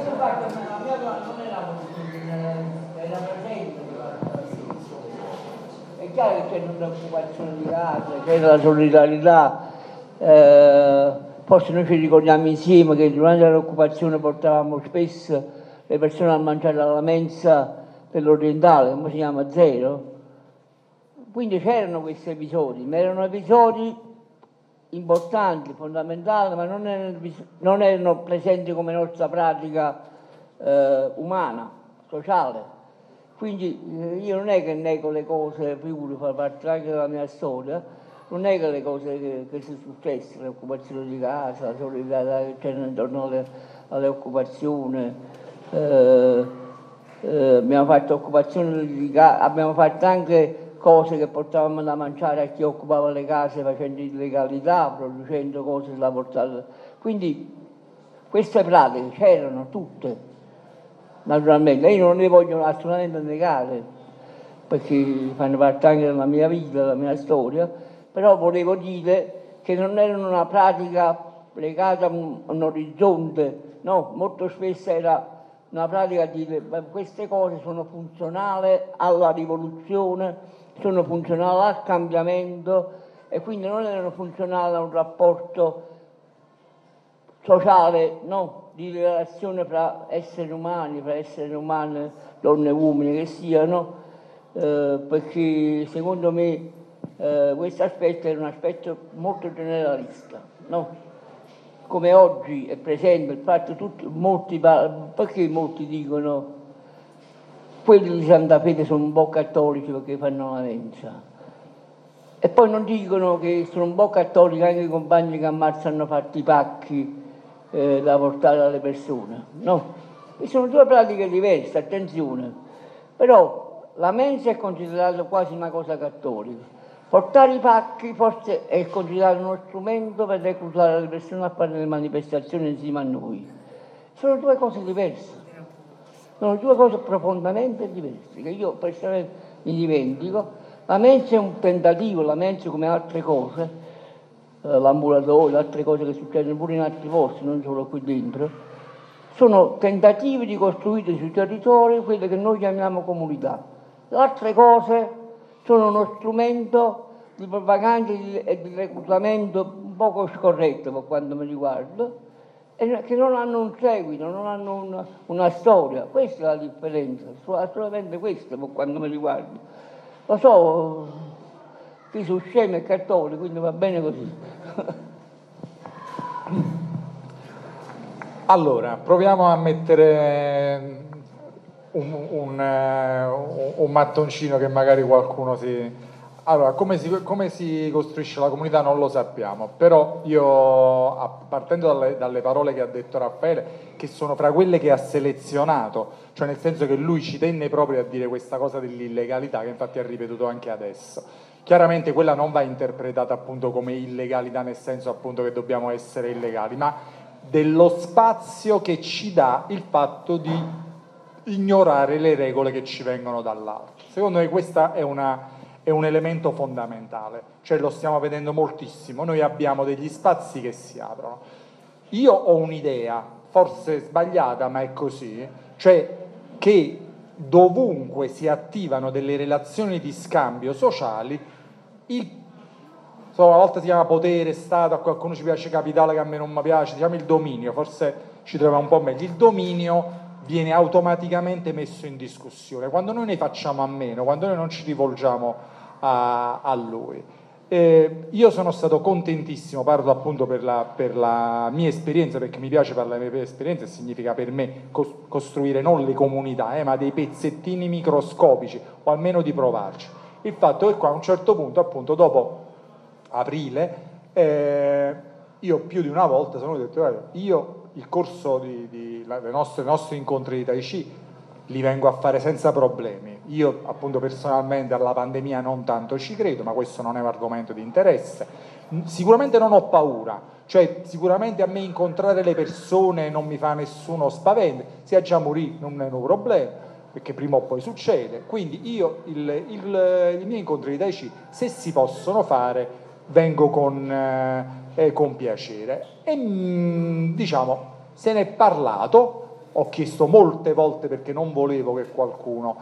È chiaro che c'è un'occupazione di casa, c'è la solidarietà, eh, forse noi ci ricordiamo insieme che durante l'occupazione portavamo spesso le persone a mangiare alla mensa dell'orientale, come si chiama, Zero. Quindi c'erano questi episodi, ma erano episodi importanti, fondamentali, ma non erano, non erano presenti come nostra pratica eh, umana, sociale. Quindi eh, io non è che nego le cose, figuri, fa parte anche della mia storia, non è che le cose che, che sono successe, le occupazioni di casa, la solidarietà che c'era intorno alle, alle occupazioni, eh, eh, abbiamo fatto occupazioni di casa, abbiamo fatto anche cose che portavamo da mangiare a chi occupava le case facendo illegalità, producendo cose da portare. Quindi queste pratiche c'erano tutte, naturalmente. Io non le voglio assolutamente negare, perché fanno parte anche della mia vita, della mia storia, però volevo dire che non erano una pratica legata a un, a un orizzonte, no, molto spesso era una pratica di dire queste cose sono funzionali alla rivoluzione, sono funzionali al cambiamento e quindi non erano funzionali a un rapporto sociale, no, di relazione fra esseri umani, fra esseri umani, donne e uomini che siano, eh, perché secondo me eh, questo aspetto è un aspetto molto generalista, no? Come oggi è presente il fatto tutti, molti, perché molti dicono quelli di Santa Fede sono un po' cattolici perché fanno la mensa e poi non dicono che sono un po' cattolici anche i compagni che a marzo hanno fatto i pacchi eh, da portare alle persone, no? E sono due pratiche diverse, attenzione, però la mensa è considerata quasi una cosa cattolica. Portare i pacchi forse è considerato uno strumento per reclutare le persone a fare le manifestazioni insieme a noi. Sono due cose diverse, sono due cose profondamente diverse, che io personalmente mi dimentico. La mensa è un tentativo, la mensa come altre cose, eh, l'ambulatorio, altre cose che succedono pure in altri posti, non solo qui dentro, sono tentativi di costruire sui territori quelle che noi chiamiamo comunità. Le altre cose sono uno strumento di propaganda e di reclutamento un poco scorretto per quanto mi riguarda, e che non hanno un seguito, non hanno una, una storia. Questa è la differenza, assolutamente questa per quanto mi riguarda. Lo so, qui sono scemo e cattolico, quindi va bene così. Allora, proviamo a mettere un, un, un, un mattoncino che magari qualcuno si... Allora, come si, come si costruisce la comunità non lo sappiamo, però io, partendo dalle, dalle parole che ha detto Raffaele, che sono fra quelle che ha selezionato, cioè nel senso che lui ci tenne proprio a dire questa cosa dell'illegalità, che infatti ha ripetuto anche adesso. Chiaramente quella non va interpretata appunto come illegalità, nel senso appunto che dobbiamo essere illegali, ma dello spazio che ci dà il fatto di ignorare le regole che ci vengono dall'alto. Secondo me questa è una... è un elemento fondamentale, cioè lo stiamo vedendo moltissimo, noi abbiamo degli spazi che si aprono. Io ho un'idea, forse sbagliata, ma è così, cioè che dovunque si attivano delle relazioni di scambio sociali, il, so, una volta si chiama potere, Stato, a qualcuno ci piace capitale, che a me non mi piace, diciamo il dominio, forse ci troviamo un po' meglio, il dominio viene automaticamente messo in discussione, quando noi ne facciamo a meno, quando noi non ci rivolgiamo a, a lui. Eh, io sono stato contentissimo, parlo appunto per la, per la mia esperienza, perché mi piace parlare della mia esperienza, significa per me cos- costruire non le comunità, eh, ma dei pezzettini microscopici, o almeno di provarci. Il fatto che qua a un certo punto, appunto dopo aprile, eh, io più di una volta sono detto, guarda, io il corso di, di la, le nostre, i nostri incontri di Tai Chi li vengo a fare senza problemi. Io appunto personalmente alla pandemia non tanto ci credo, ma questo non è un argomento di interesse. Sicuramente non ho paura, cioè sicuramente a me incontrare le persone non mi fa nessuno spavento, sia già morì non è un problema, perché prima o poi succede. Quindi io il, il, i miei incontri di Tai Chi, se si possono fare, vengo con, eh, con piacere. E mh, diciamo, se ne è parlato, ho chiesto molte volte perché non volevo che qualcuno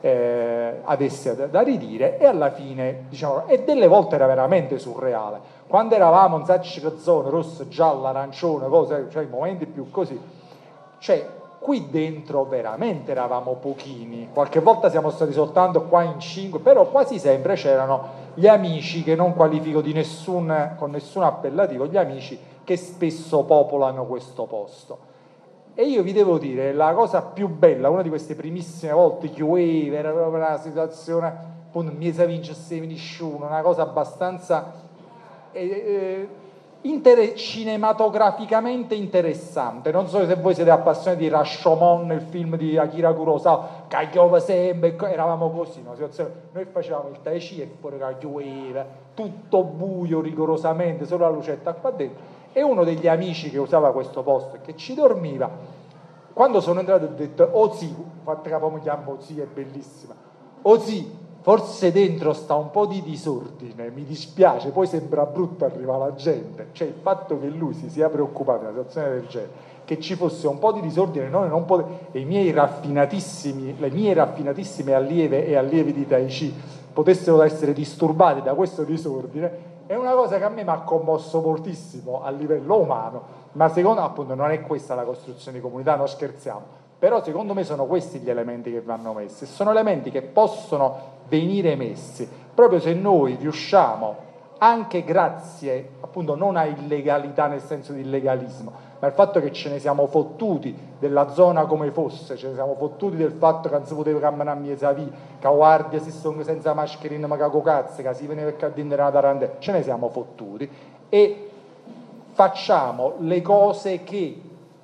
eh, avesse da, da ridire, e alla fine, diciamo, e delle volte era veramente surreale. Quando eravamo in zone rosso, giallo, arancione, cose, cioè i momenti più così, cioè qui dentro veramente eravamo pochini, qualche volta siamo stati soltanto qua in cinque, però quasi sempre c'erano gli amici, che non qualifico di nessun, con nessun appellativo, gli amici che spesso popolano questo posto. E io vi devo dire, la cosa più bella, una di queste primissime volte che Wave era proprio una situazione, appunto, mi sa vincesse nessuno, una cosa abbastanza eh, eh, inter- cinematograficamente interessante. Non so se voi siete appassionati di Rashomon, il film di Akira Kurosawa, che piove sempre, eravamo così, no? Noi facevamo il Tai Chi e poi che pioveva, tutto buio rigorosamente, solo la lucetta qua dentro. E uno degli amici che usava questo posto e che ci dormiva, quando sono entrato ho detto: oh sì, infatti capo mi chiamo oh sì, è bellissima, oh sì, forse dentro sta un po' di disordine, mi dispiace, poi sembra brutto arriva la gente, cioè il fatto che lui si sia preoccupato di una situazione del genere, che ci fosse un po' di disordine, noi non pote- e i miei raffinatissimi, le mie raffinatissime allieve e allievi di Tai Chi potessero essere disturbati da questo disordine, è una cosa che a me mi ha commosso moltissimo a livello umano, ma secondo me appunto non è questa la costruzione di comunità, non scherziamo, però secondo me sono questi gli elementi che vanno messi, sono elementi che possono venire messi proprio se noi riusciamo, anche grazie appunto non a illegalità nel senso di illegalismo, ma il fatto che ce ne siamo fottuti della zona come fosse, ce ne siamo fottuti del fatto che non si poteva camminare a mezza via, che la guardia si sono senza mascherina ma cago cazzo, che si veniva a dentro una tarantella, ce ne siamo fottuti e facciamo le cose che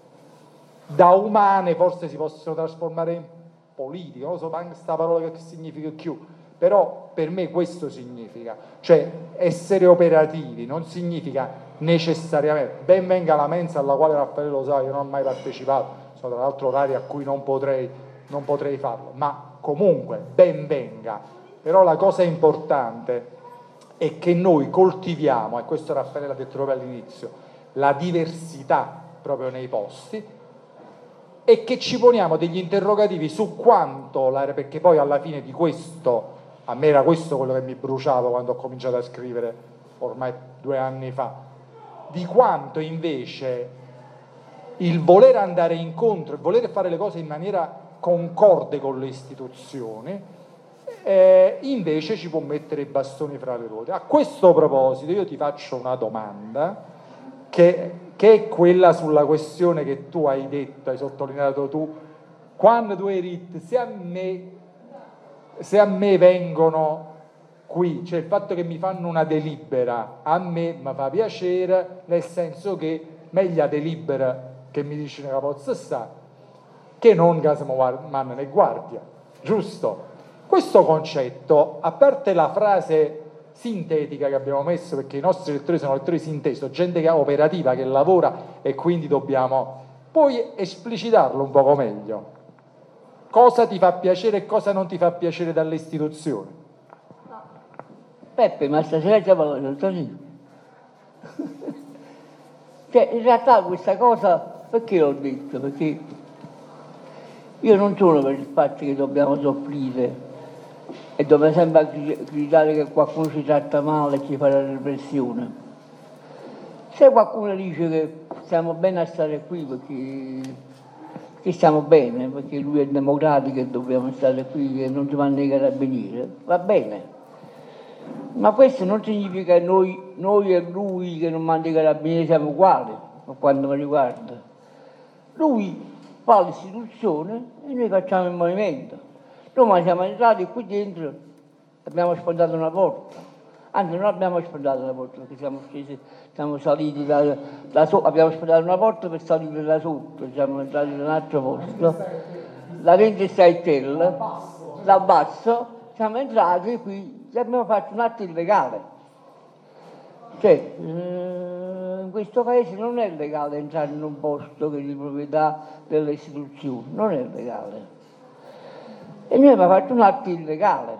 da umane forse si possono trasformare in politiche, non so anche questa parola che significa più, però per me questo significa, cioè essere operativi non significa necessariamente, ben venga la mensa alla quale Raffaele lo sa, io non ho mai partecipato, sono tra l'altro orari a cui non potrei, non potrei farlo, ma comunque ben venga, però la cosa importante è che noi coltiviamo, e questo Raffaele l'ha detto proprio all'inizio, la diversità proprio nei posti, e che ci poniamo degli interrogativi su quanto, perché poi alla fine di questo, a me era questo quello che mi bruciava quando ho cominciato a scrivere ormai due anni fa, di quanto invece il voler andare incontro, il voler fare le cose in maniera concorde con le istituzioni, eh, invece ci può mettere i bastoni fra le ruote. A questo proposito io ti faccio una domanda che, che è quella sulla questione che tu hai detto, hai sottolineato tu, quando tu eri, se a me, se a me vengono qui, cioè il fatto che mi fanno una delibera, a me mi fa piacere, nel senso che meglio delibera che mi dice che posso sta, che non che siamo manna né guardia, giusto? Questo concetto, a parte la frase sintetica che abbiamo messo, perché i nostri lettori sono lettori sintesi, sono gente che è operativa, che lavora e quindi dobbiamo, puoi esplicitarlo un poco meglio? Cosa ti fa piacere e cosa non ti fa piacere dalle istituzioni? Peppe, ma stasera siamo alla così. Cioè, in realtà questa cosa, perché l'ho detto? Perché io non sono per il fatto che dobbiamo soffrire e dobbiamo sempre gridare che qualcuno ci tratta male e ci fa la repressione. Se qualcuno dice che stiamo bene a stare qui perché, che stiamo bene, perché lui è democratico e dobbiamo stare qui e non ci vanno i carabinieri, va bene. Ma questo non significa che noi, noi e lui che non manda i carabinieri siamo uguali, per quanto mi riguarda. Lui fa l'istituzione e noi facciamo il movimento. Noi siamo entrati qui dentro e abbiamo sfondato una porta. Anzi, non abbiamo sfondato una porta perché siamo scesi, siamo saliti da, da sotto, abbiamo sfondato una porta per salire da sotto, siamo entrati in un altro posto. La ventisei stelle, da basso, siamo entrati qui. Abbiamo fatto un atto illegale, cioè eh, in questo paese non è legale entrare in un posto che è di proprietà delle istituzioni, non è legale, e noi abbiamo fatto un atto illegale.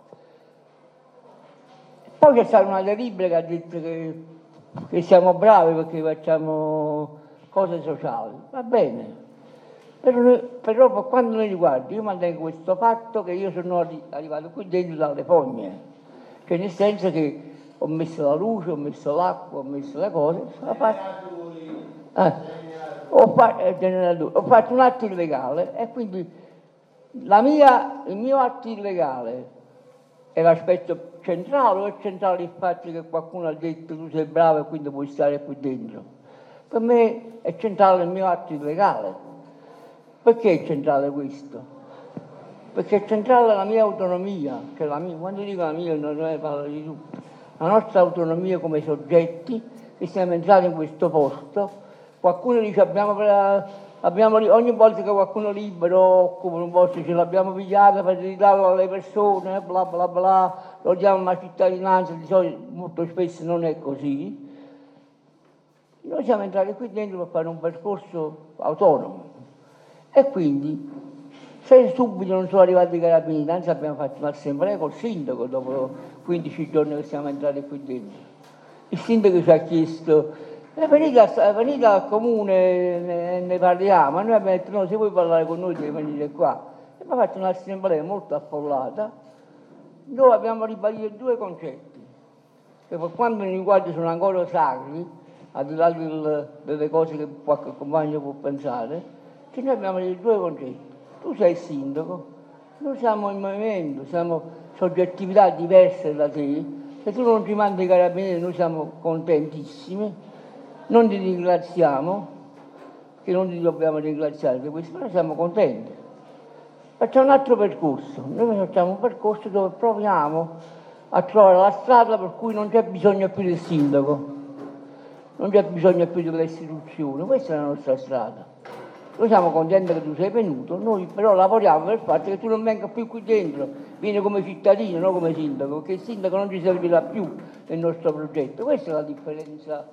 Poi c'è stata una delibera che ha detto che, che siamo bravi perché facciamo cose sociali, va bene, però, però per quanto mi riguarda io mantengo questo fatto che io sono arrivato qui dentro dalle fogne, cioè nel senso che ho messo la luce, ho messo l'acqua, ho messo le cose, ho fatto, eh, ho, fatto, eh, ho fatto un atto illegale e quindi la mia, il mio atto illegale è l'aspetto centrale o è centrale il fatto che qualcuno ha detto tu sei bravo e quindi puoi stare qui dentro? Per me è centrale il mio atto legale. Perché è centrale questo? Perché è centrale la mia autonomia, cioè la mia, quando dico la mia non è parlo di tutti, la nostra autonomia come soggetti che siamo entrati in questo posto. Qualcuno dice abbiamo, abbiamo ogni volta che qualcuno libero occupa un posto ce l'abbiamo pigliato per ridarlo alle persone, bla bla bla, lo diamo una cittadinanza, di solito molto spesso non è così. Noi siamo entrati qui dentro per fare un percorso autonomo e quindi se subito non sono arrivati i carabinieri, anzi abbiamo fatto un'assemblea col sindaco dopo quindici giorni che siamo entrati qui dentro. Il sindaco ci ha chiesto venite, venite al comune, ne, ne parliamo, e noi abbiamo detto no, se vuoi parlare con noi devi venire qua. E abbiamo fatto un'assemblea molto affollata dove abbiamo ribadito due concetti che per quanto mi riguarda sono ancora sacri, al di là del, delle cose che qualche compagno può pensare, che noi abbiamo detto due concetti. Tu sei il sindaco, noi siamo il movimento, siamo soggettività diverse da te, se tu non ci mandi i carabinieri noi siamo contentissimi, non ti ringraziamo, che non ti dobbiamo ringraziare per questo, però siamo contenti. Facciamo un altro percorso, noi facciamo un percorso dove proviamo a trovare la strada per cui non c'è bisogno più del sindaco, non c'è bisogno più delle istituzioni, questa è la nostra strada. Noi siamo contenti che tu sei venuto, noi però lavoriamo per il fatto che tu non venga più qui dentro, vieni come cittadino, non come sindaco, perché il sindaco non ci servirà più nel nostro progetto. Questa è la differenza.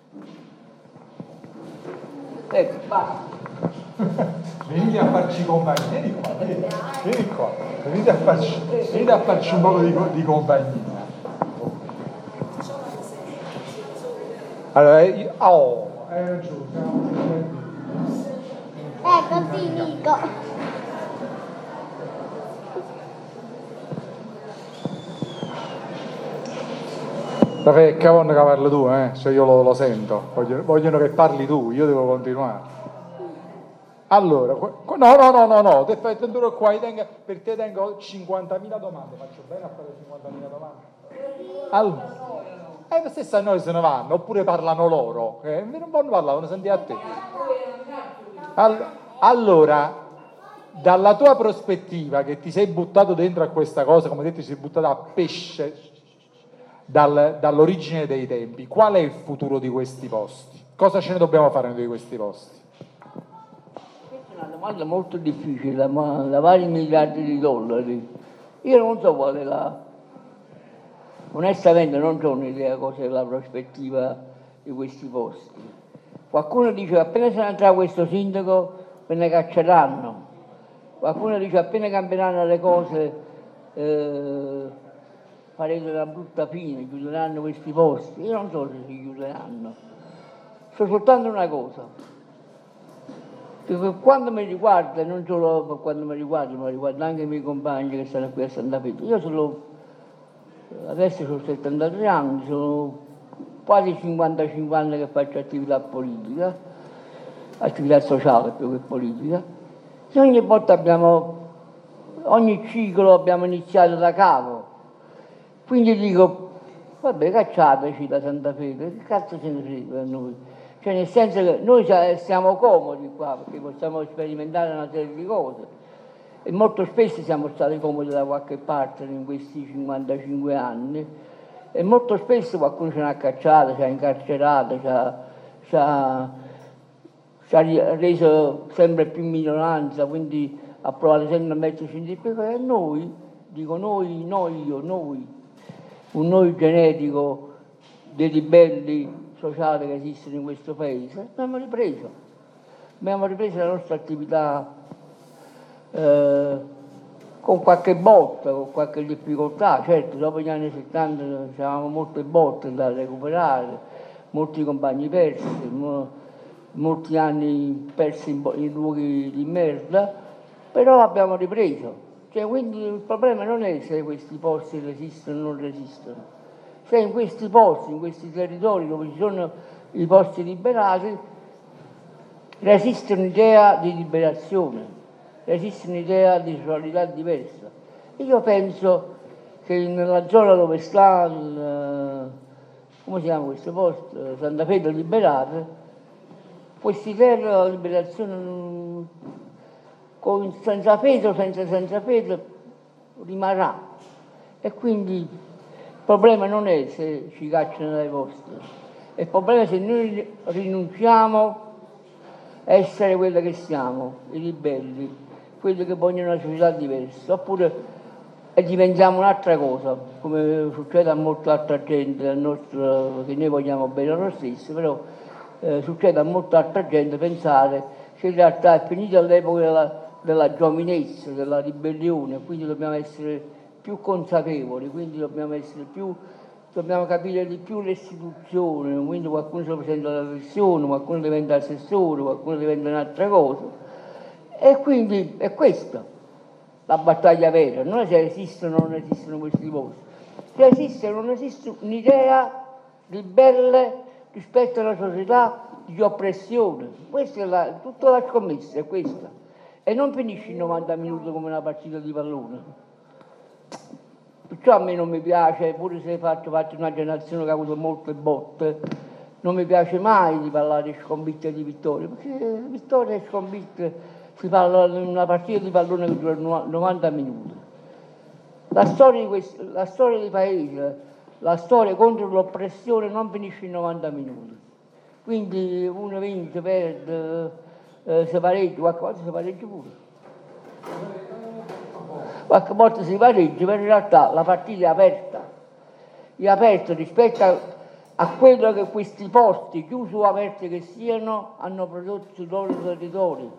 Ecco, basta. Venite a farci compagnia, vieni qua, vieni, vieni qua, venite a farci, venite a farci un po' di, di compagnia. Allora, io, oh, hai ragione, siamo Ecco, ti dico. Perché cavolo che parli tu, eh? Cioè io lo, lo sento, vogliono, vogliono che parli tu, io devo continuare. Allora, no, no, no, no, no, te fai tanto qua, tengo, per te tengo cinquantamila domande, faccio bene a fare cinquantamila domande? Allora, eh, la stessa noi se ne vanno, oppure parlano loro, eh, non vanno parlare, non senti a te. Allora, dalla tua prospettiva che ti sei buttato dentro a questa cosa, come detto, ti sei buttato a pesce dal, dall'origine dei tempi, qual è il futuro di questi posti? Cosa ce ne dobbiamo fare di questi posti? Questa è una domanda molto difficile, ma da vari miliardi di dollari. Io non so qual è la... Onestamente non ho un'idea cosa è la prospettiva di questi posti. Qualcuno dice appena se ne andrà questo sindaco me ne cacceranno, qualcuno dice appena cambieranno le cose eh, farete una brutta fine, chiuderanno questi posti. Io non so se si chiuderanno, so soltanto una cosa, che per quanto mi riguarda, e non solo per quanto mi riguarda, ma riguarda anche i miei compagni che stanno qui a Santa Fede, io sono, adesso ho settantatré anni, sono quasi cinquantacinque anni che faccio attività politica, attività sociale più che politica, e ogni volta abbiamo, ogni ciclo abbiamo iniziato da capo, quindi dico, vabbè, cacciateci da Santa Fede, che cazzo ce ne frega a noi? Cioè nel senso che noi siamo comodi qua, perché possiamo sperimentare una serie di cose, e molto spesso siamo stati comodi da qualche parte in questi cinquantacinque anni, e molto spesso qualcuno ce l'ha cacciato, ci ha incarcerato, ci ha, ci, ha, ci ha reso sempre più minoranza, quindi ha provato sempre a metterci in difficoltà. E noi, dico noi, noi io, noi, un noi genetico dei ribelli sociali che esistono in questo paese, abbiamo ripreso, abbiamo ripreso la nostra attività eh, con qualche botta, con qualche difficoltà, certo, dopo gli anni settanta avevamo molte botte da recuperare, molti compagni persi, mo, molti anni persi in, in luoghi di merda, però abbiamo ripreso. Cioè, quindi il problema non è se questi posti resistono o non resistono, se in questi posti, in questi territori dove ci sono i posti liberati, resiste un'idea di liberazione, esiste un'idea di socialità diversa. Io penso che nella zona dove sta il, come si chiama questo posto? Santa Fede Liberata, questi terre della liberazione con, senza fede o senza, senza fede rimarrà. E quindi il problema non è se ci cacciano dai posti, il problema è se noi rinunciamo a essere quelli che siamo, i ribelli, quelli che vogliono una società diversa, oppure e diventiamo un'altra cosa, come succede a molta altra gente, al nostro, che noi vogliamo bene a noi stessi, però eh, succede a molta altra gente pensare che in realtà è finita l'epoca della, della giovinezza, della ribellione, quindi dobbiamo essere più consapevoli, quindi dobbiamo essere più, dobbiamo capire di più le istituzioni, quindi qualcuno si presenta alla elezione, qualcuno diventa assessore, qualcuno diventa un'altra cosa. E quindi è questa la battaglia vera, non è se esistono o non esistono questi posti, se esiste o non esiste un'idea ribelle rispetto alla società di oppressione, questa è la, tutta la scommessa è questa, e non finisce in novanta minuti come una partita di pallone. Perciò a me non mi piace, pure se faccio parte di una generazione che ha avuto molte botte, non mi piace mai di parlare di sconfitte e di vittorie, perché vittorie e sconfitte si parla in una partita di pallone che dura novanta minuti. La storia di, questo, la storia di paese, la storia contro l'oppressione non finisce in novanta minuti. Quindi uno vince, perde, eh, si pareggia, qualche volta si pareggia pure. Qualche volta si pareggia, ma in realtà la partita è aperta. È aperta rispetto a, a quello che questi posti, chiusi o aperti che siano, hanno prodotto sui loro territori.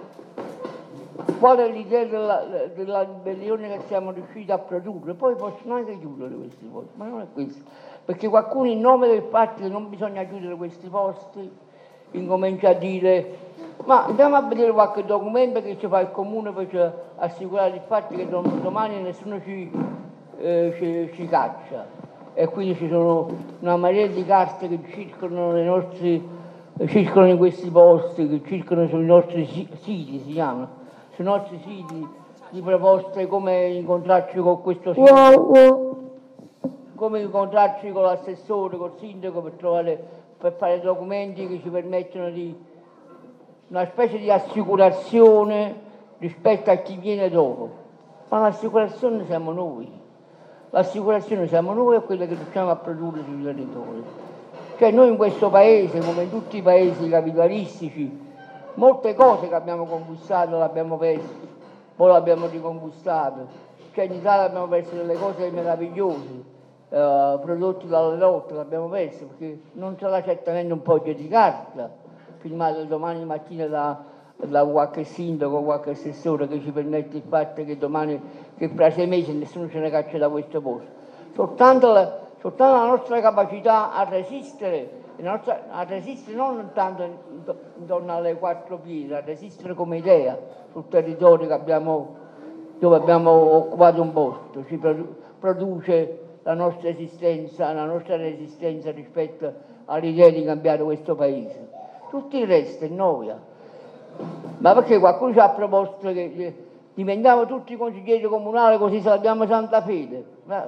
Qual è l'idea della, della ribellione che siamo riusciti a produrre? Poi possono anche chiudere questi posti, ma non è questo. Perché qualcuno in nome del fatto che non bisogna chiudere questi posti incomincia a dire ma andiamo a vedere qualche documento che ci fa il comune per assicurare il fatto che domani nessuno ci, eh, ci, ci caccia. E quindi ci sono una marea di carte che circolano nei nostri, circolano in questi posti, che circolano sui nostri siti, si chiamano. Sui nostri siti di proposte come incontrarci con questo sito, wow, wow. come incontrarci con l'assessore, col sindaco per, trovare, per fare documenti che ci permettono di una specie di assicurazione rispetto a chi viene dopo. Ma l'assicurazione siamo noi, l'assicurazione siamo noi e quella che riusciamo a produrre sui territori. Cioè noi in questo paese, come in tutti i paesi capitalistici, molte cose che abbiamo conquistato le abbiamo perse, poi le abbiamo riconquistate. Cioè in Italia abbiamo perso delle cose meravigliose, eh, prodotti dalle lotte, le abbiamo perse, perché non sarà certamente un foglio di carta firmato domani mattina da, da qualche sindaco o qualche assessore che ci permette il fatto che domani, che fra sei mesi nessuno ce ne caccia da questo posto. Soltanto la, soltanto la nostra capacità a resistere, nostra, a resistere non tanto intorno alle quattro piedi, a resistere come idea sul territorio che abbiamo, dove abbiamo occupato un posto, ci produce la nostra esistenza, la nostra resistenza rispetto all'idea di cambiare questo paese. Tutto il resto è noia. Ma perché qualcuno ci ha proposto che, che diventiamo tutti consiglieri comunali così salviamo Santa Fede? Ma,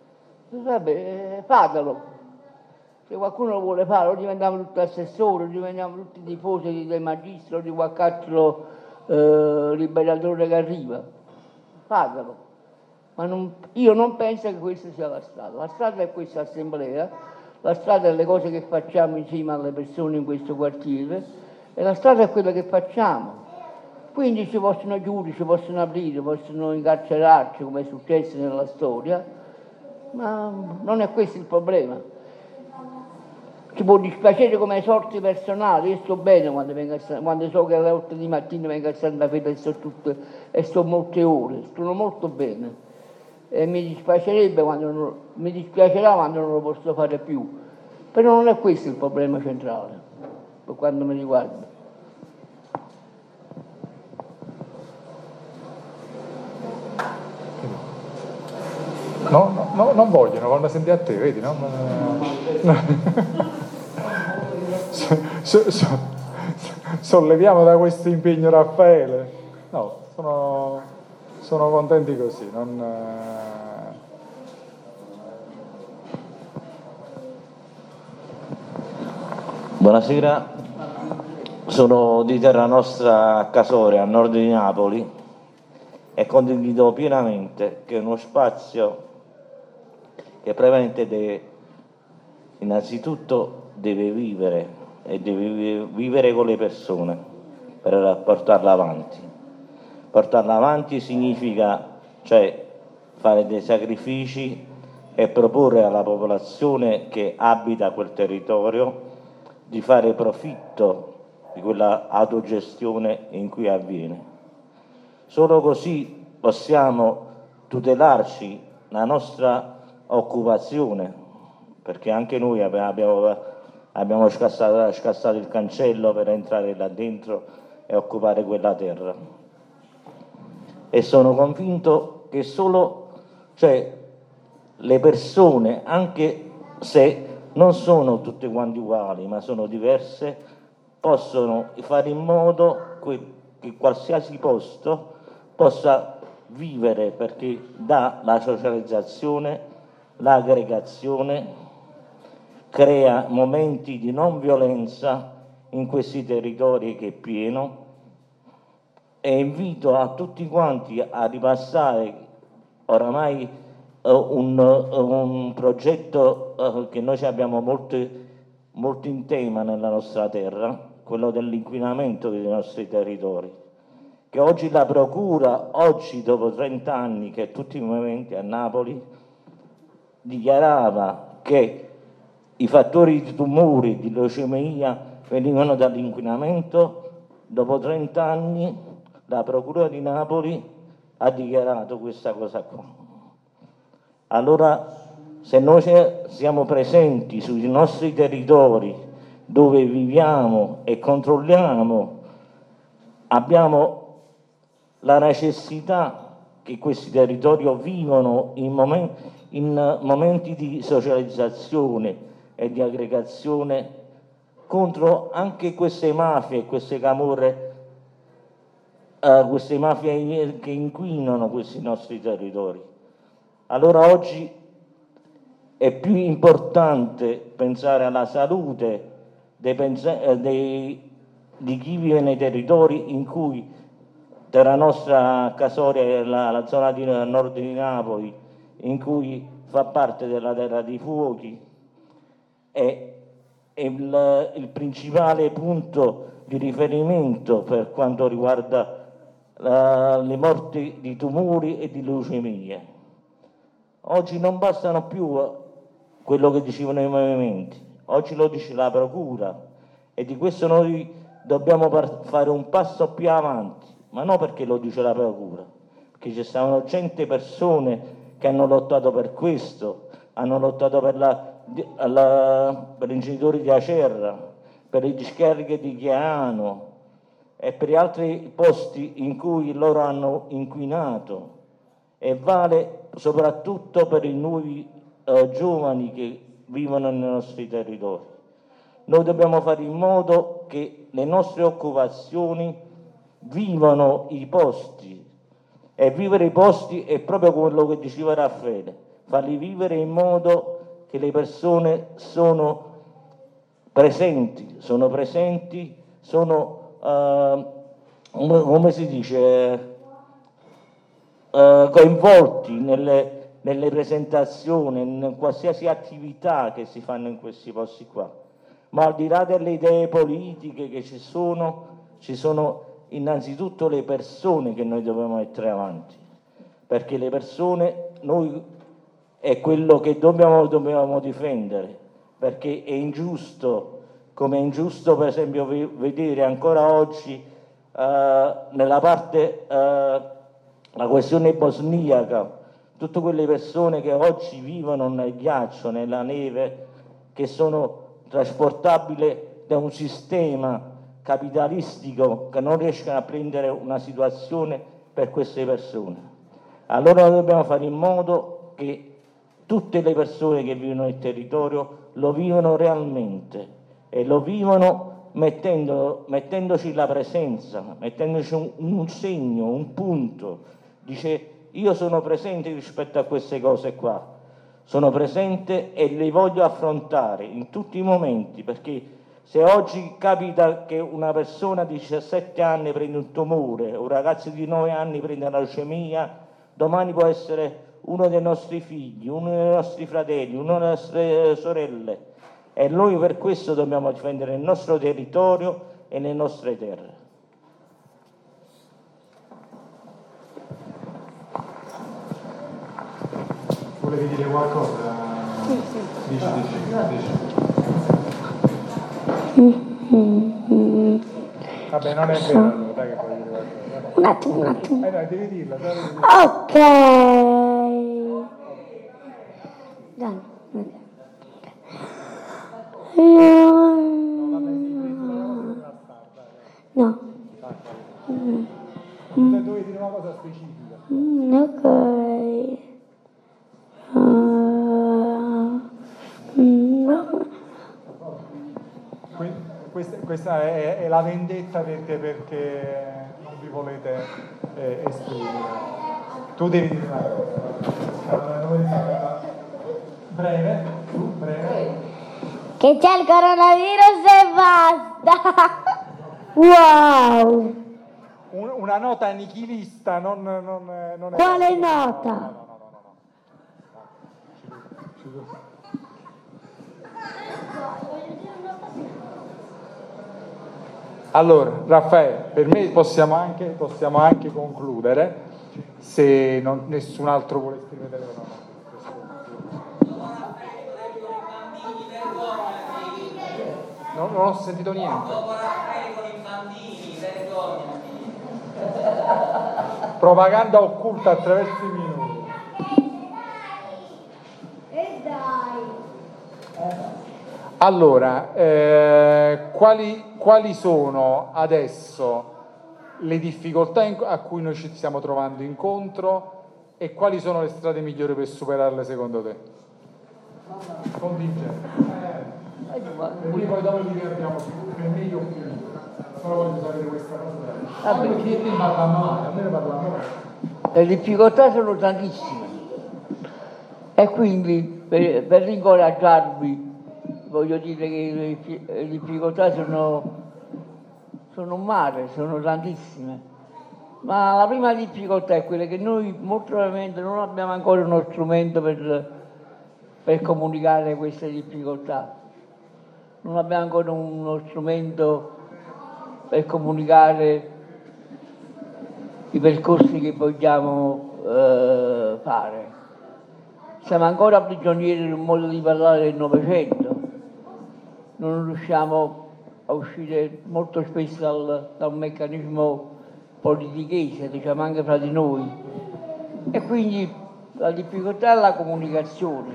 vabbè, fatelo. Se qualcuno lo vuole fare, o diventiamo tutti assessori, o diventiamo tutti tifosi del magistro, o di qualche altro eh, liberatore che arriva. Fatelo. Ma non, io non penso che questa sia la strada. La strada è questa assemblea, la strada è le cose che facciamo insieme alle persone in questo quartiere, e la strada è quella che facciamo. Quindi ci possono chiudere, ci possono aprire, possono incarcerarci, come è successo nella storia, ma non è questo il problema. Ci può dispiacere come sorti personali, io sto bene quando, vengo a, quando so che alle otto di mattina vengo a Santa Fede e sto, tutte, e sto molte ore, sto molto bene. E mi dispiacerebbe quando non, mi dispiacerà quando non lo posso fare più. Però non è questo il problema centrale, per quanto mi riguarda. No, no, no, non vogliono, vanno a sentire a te, vedi, no? so, so, solleviamo da questo impegno Raffaele. No, sono, sono contenti così. Non, Buonasera, sono di Terra Nostra a Casore, a nord di Napoli, e condivido pienamente che è uno spazio che prevalente deve, innanzitutto deve vivere e deve vivere con le persone per portarla avanti. Portarla avanti significa, cioè, fare dei sacrifici e proporre alla popolazione che abita quel territorio di fare profitto di quella autogestione in cui avviene. Solo così possiamo tutelarci la nostra occupazione, perché anche noi abbiamo, abbiamo scassato, scassato il cancello per entrare là dentro e occupare quella terra. E sono convinto che solo, cioè, le persone, anche se non sono tutte quanti uguali, ma sono diverse, possono fare in modo che qualsiasi posto possa vivere, perché dà la socializzazione, l'aggregazione, crea momenti di non violenza in questi territori che è pieno, e invito a tutti quanti a ripassare oramai Un, un progetto uh, che noi abbiamo molto, molto in tema nella nostra terra, quello dell'inquinamento dei nostri territori, che oggi la Procura, oggi dopo trenta anni che tutti i movimenti a Napoli, dichiarava che i fattori di tumori, di leucemia venivano dall'inquinamento. Dopo trenta anni la Procura di Napoli ha dichiarato questa cosa qua. Allora, se noi siamo presenti sui nostri territori dove viviamo e controlliamo, abbiamo la necessità che questi territori vivono in momenti, in momenti di socializzazione e di aggregazione contro anche queste mafie, queste camorre, uh, queste mafie che inquinano questi nostri territori. Allora oggi è più importante pensare alla salute dei, dei, di chi vive nei territori in cui Terra Nostra, Casoria, la, la zona di nord di Napoli, in cui fa parte della Terra dei Fuochi, è, è il, il principale punto di riferimento per quanto riguarda la, le morti di tumori e di leucemie. Oggi non bastano più quello che dicevano i movimenti, oggi lo dice la Procura, e di questo noi dobbiamo fare un passo più avanti, ma non perché lo dice la Procura, perché ci stavano gente, persone che hanno lottato per questo, hanno lottato per, la, la, per i genitori di Acerra, per le discariche di Chiano e per gli altri posti in cui loro hanno inquinato, e vale soprattutto per i nuovi eh, giovani che vivono nei nostri territori. Noi dobbiamo fare in modo che le nostre occupazioni vivano i posti, e vivere i posti è proprio quello che diceva Raffaele, farli vivere in modo che le persone sono presenti, sono presenti, sono, eh, come, come si dice, Uh, coinvolti nelle, nelle presentazioni, in qualsiasi attività che si fanno in questi posti qua. Ma al di là delle idee politiche che ci sono, ci sono innanzitutto le persone che noi dobbiamo mettere avanti, perché le persone noi è quello che dobbiamo, dobbiamo difendere, perché è ingiusto, come è ingiusto per esempio vedere ancora oggi uh, nella parte uh, la questione bosniaca, tutte quelle persone che oggi vivono nel ghiaccio, nella neve, che sono trasportabili da un sistema capitalistico che non riesce a prendere una situazione per queste persone. Allora dobbiamo fare in modo che tutte le persone che vivono nel territorio lo vivono realmente, e lo vivono mettendo, mettendoci la presenza, mettendoci un, un segno, un punto. Dice: io sono presente rispetto a queste cose qua, sono presente e le voglio affrontare in tutti i momenti, perché Se oggi capita che una persona di diciassette anni prende un tumore, un ragazzo di nove anni prende una leucemia, domani può essere uno dei nostri figli, uno dei nostri fratelli, una delle nostre sorelle. E noi per questo dobbiamo difendere il nostro territorio e le nostre terre. Volevi dire qualcosa? Sì, sì. Dici, dici, dici. Mm-hmm. Vabbè, non è vero, allora, dai che puoi dire qualcosa. Un attimo, un attimo. Eh dai, devi dirla, dai, devi dirla. Ok. Dai, ok. No. Mm. Mm. Dovevi dire una cosa specifica. Mm, ok. Uh, mm, no. Que- questa, questa è, è la vendetta perché, perché non vi volete eh, esprimere. Tu devi dire una cosa. Breve, tu, breve. Che c'è il coronavirus e basta. Wow. Un, una nota nichilista, non, non, non è... Quale nota? No, no, no, no, no, no. Allora, Raffaele, per me possiamo anche, possiamo anche concludere, se non, nessun altro vuole esprimere la nota. Non, non ho sentito niente. Propaganda occulta attraverso i minuti. E dai. Allora, eh, quali, quali sono adesso le difficoltà in, a cui noi ci stiamo trovando incontro e quali sono le strade migliori per superarle secondo te? Contingente. Eh, perché poi dopo li abbiamo per me io più. Però voglio sapere questa cosa. Vabbè. Poi chi ne parlano male, a me ne parlano male. Le difficoltà sono tantissime e quindi per, per incoraggiarvi voglio dire che le, le difficoltà sono, sono un mare, sono tantissime, ma la prima difficoltà è quella che noi molto probabilmente non abbiamo ancora uno strumento per, per comunicare queste difficoltà, non abbiamo ancora uno strumento per comunicare i percorsi che vogliamo eh, fare. Siamo ancora prigionieri di un modo di parlare del Novecento, non riusciamo a uscire molto spesso dal, da un meccanismo politichese, diciamo anche fra di noi, e quindi la difficoltà è la comunicazione.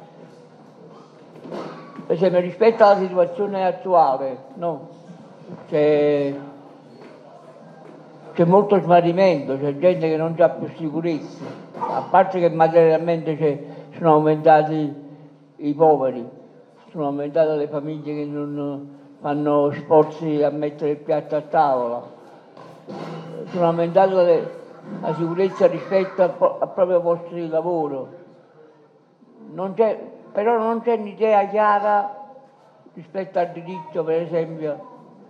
Per esempio rispetto alla situazione attuale, no? C'è, c'è molto smarrimento, c'è gente che non ha più sicurezza, a parte che materialmente c'è, sono aumentati i poveri, sono aumentate le famiglie che non fanno sforzi a mettere il piatto a tavola, sono aumentate le, la sicurezza rispetto al, al proprio posto di lavoro, non c'è, però non c'è un'idea chiara rispetto al diritto, per esempio,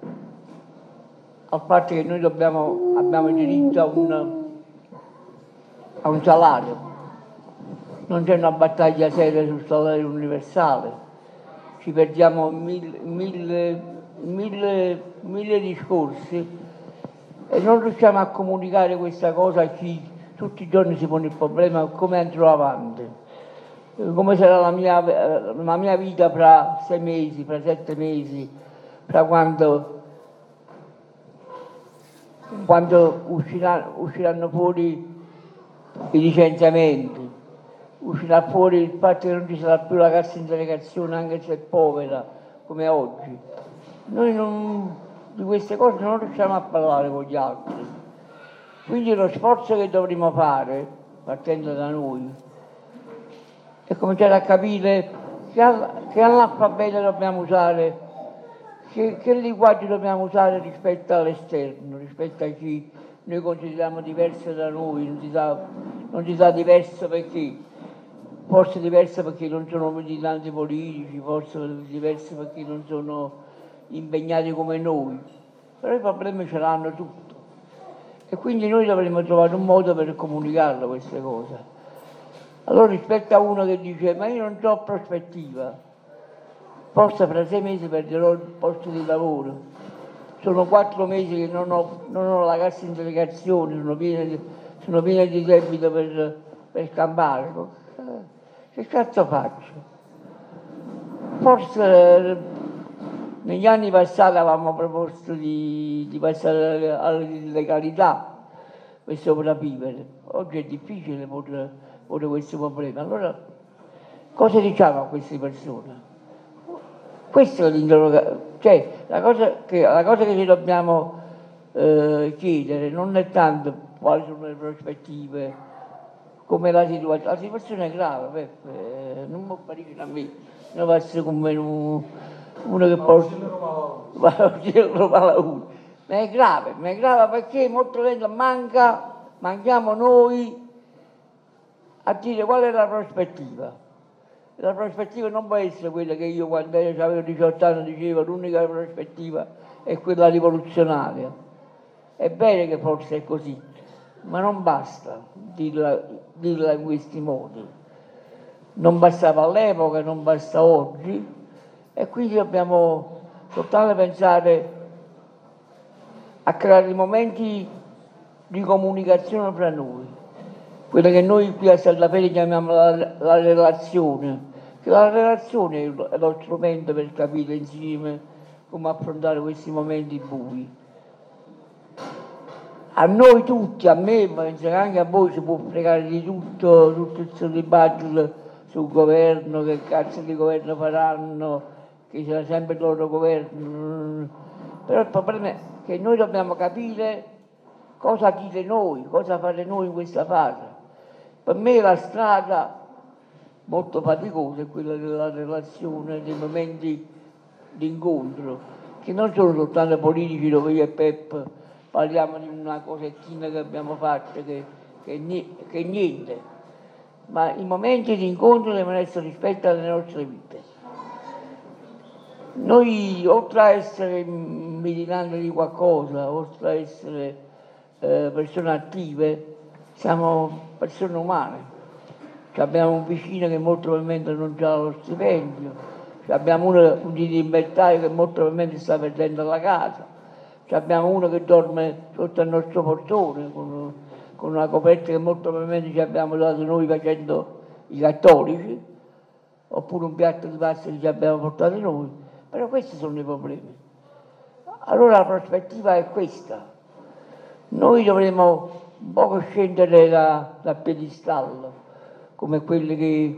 al fatto che noi dobbiamo, abbiamo il diritto a un, a un salario, non c'è una battaglia seria sul salario universale, ci perdiamo mille, mille, mille, mille discorsi e non riusciamo a comunicare questa cosa a chi tutti i giorni si pone il problema come andrò avanti, come sarà la mia, la mia vita fra sei mesi, fra sette mesi, fra quando quando uscirà, usciranno fuori i licenziamenti, uscirà fuori il fatto che non ci sarà più la cassa integrazione anche se è povera come oggi. Noi non, di queste cose non riusciamo a parlare con gli altri, quindi lo sforzo che dovremo fare partendo da noi è cominciare a capire che, che all'alfabeto dobbiamo usare, Che, che linguaggio dobbiamo usare rispetto all'esterno, rispetto a chi noi consideriamo diverso da noi, non si sa, non si sa diverso perché, forse diverso perché non sono militanti politici, forse diverso perché non sono impegnati come noi, però i problemi ce l'hanno tutti e quindi noi dovremmo trovare un modo per comunicarlo queste cose. Allora rispetto a uno che dice ma io non ho prospettiva, forse fra sei mesi perderò il posto di lavoro, sono quattro mesi che non ho, non ho la cassa integrazione, sono piena di, sono piena di debito per, per campare, che cazzo faccio? Forse negli anni passati avevamo proposto di, di passare all'illegalità per sopravvivere, oggi è difficile porre, porre questo problema. Allora cosa diciamo a queste persone? Questa è l'interrogazione, cioè la cosa che, la cosa che ci dobbiamo eh, chiedere non è tanto quali sono le prospettive, come la situazione, la situazione è grave, eh, non mi pare a me, non va a essere come uno, uno che porta, ma è grave, ma è grave perché molto lento manca, manchiamo noi a dire qual è la prospettiva. La prospettiva non può essere quella che io quando avevo diciotto anni dicevo l'unica prospettiva è quella rivoluzionaria. È vero che forse è così, ma non basta dirla, dirla in questi modi. Non bastava all'epoca, non basta oggi e quindi dobbiamo soltanto pensare a creare momenti di comunicazione fra noi, quella che noi qui a Sant'Apele chiamiamo la, la relazione. Che la relazione è lo strumento per capire insieme come affrontare questi momenti bui. A noi tutti, a me, ma penso che anche a voi si può fregare di tutto, tutto il dibattito sul governo, che cazzo di governo faranno, che sarà sempre il loro governo. Però il problema è che noi dobbiamo capire cosa dire noi, cosa fare noi in questa fase. Per me la strada molto faticosa è quella della relazione, dei momenti di incontro, che non sono soltanto politici dove io e Pep parliamo di una cosettina che abbiamo fatto, che, che, che niente, ma i momenti di incontro devono essere rispetto alle nostre vite. Noi, oltre a essere militanti di qualcosa, oltre a essere eh, persone attive, siamo persone umane. Abbiamo un vicino che molto probabilmente non ha lo stipendio, abbiamo uno di libertà che molto probabilmente sta perdendo la casa, abbiamo uno che dorme sotto il nostro portone con, con una coperta che molto probabilmente ci abbiamo dato noi facendo i cattolici, oppure un piatto di pasta che ci abbiamo portato noi, però questi sono i problemi. Allora la prospettiva è questa, noi dovremo un poco scendere da, dal piedistallo, come quelli che,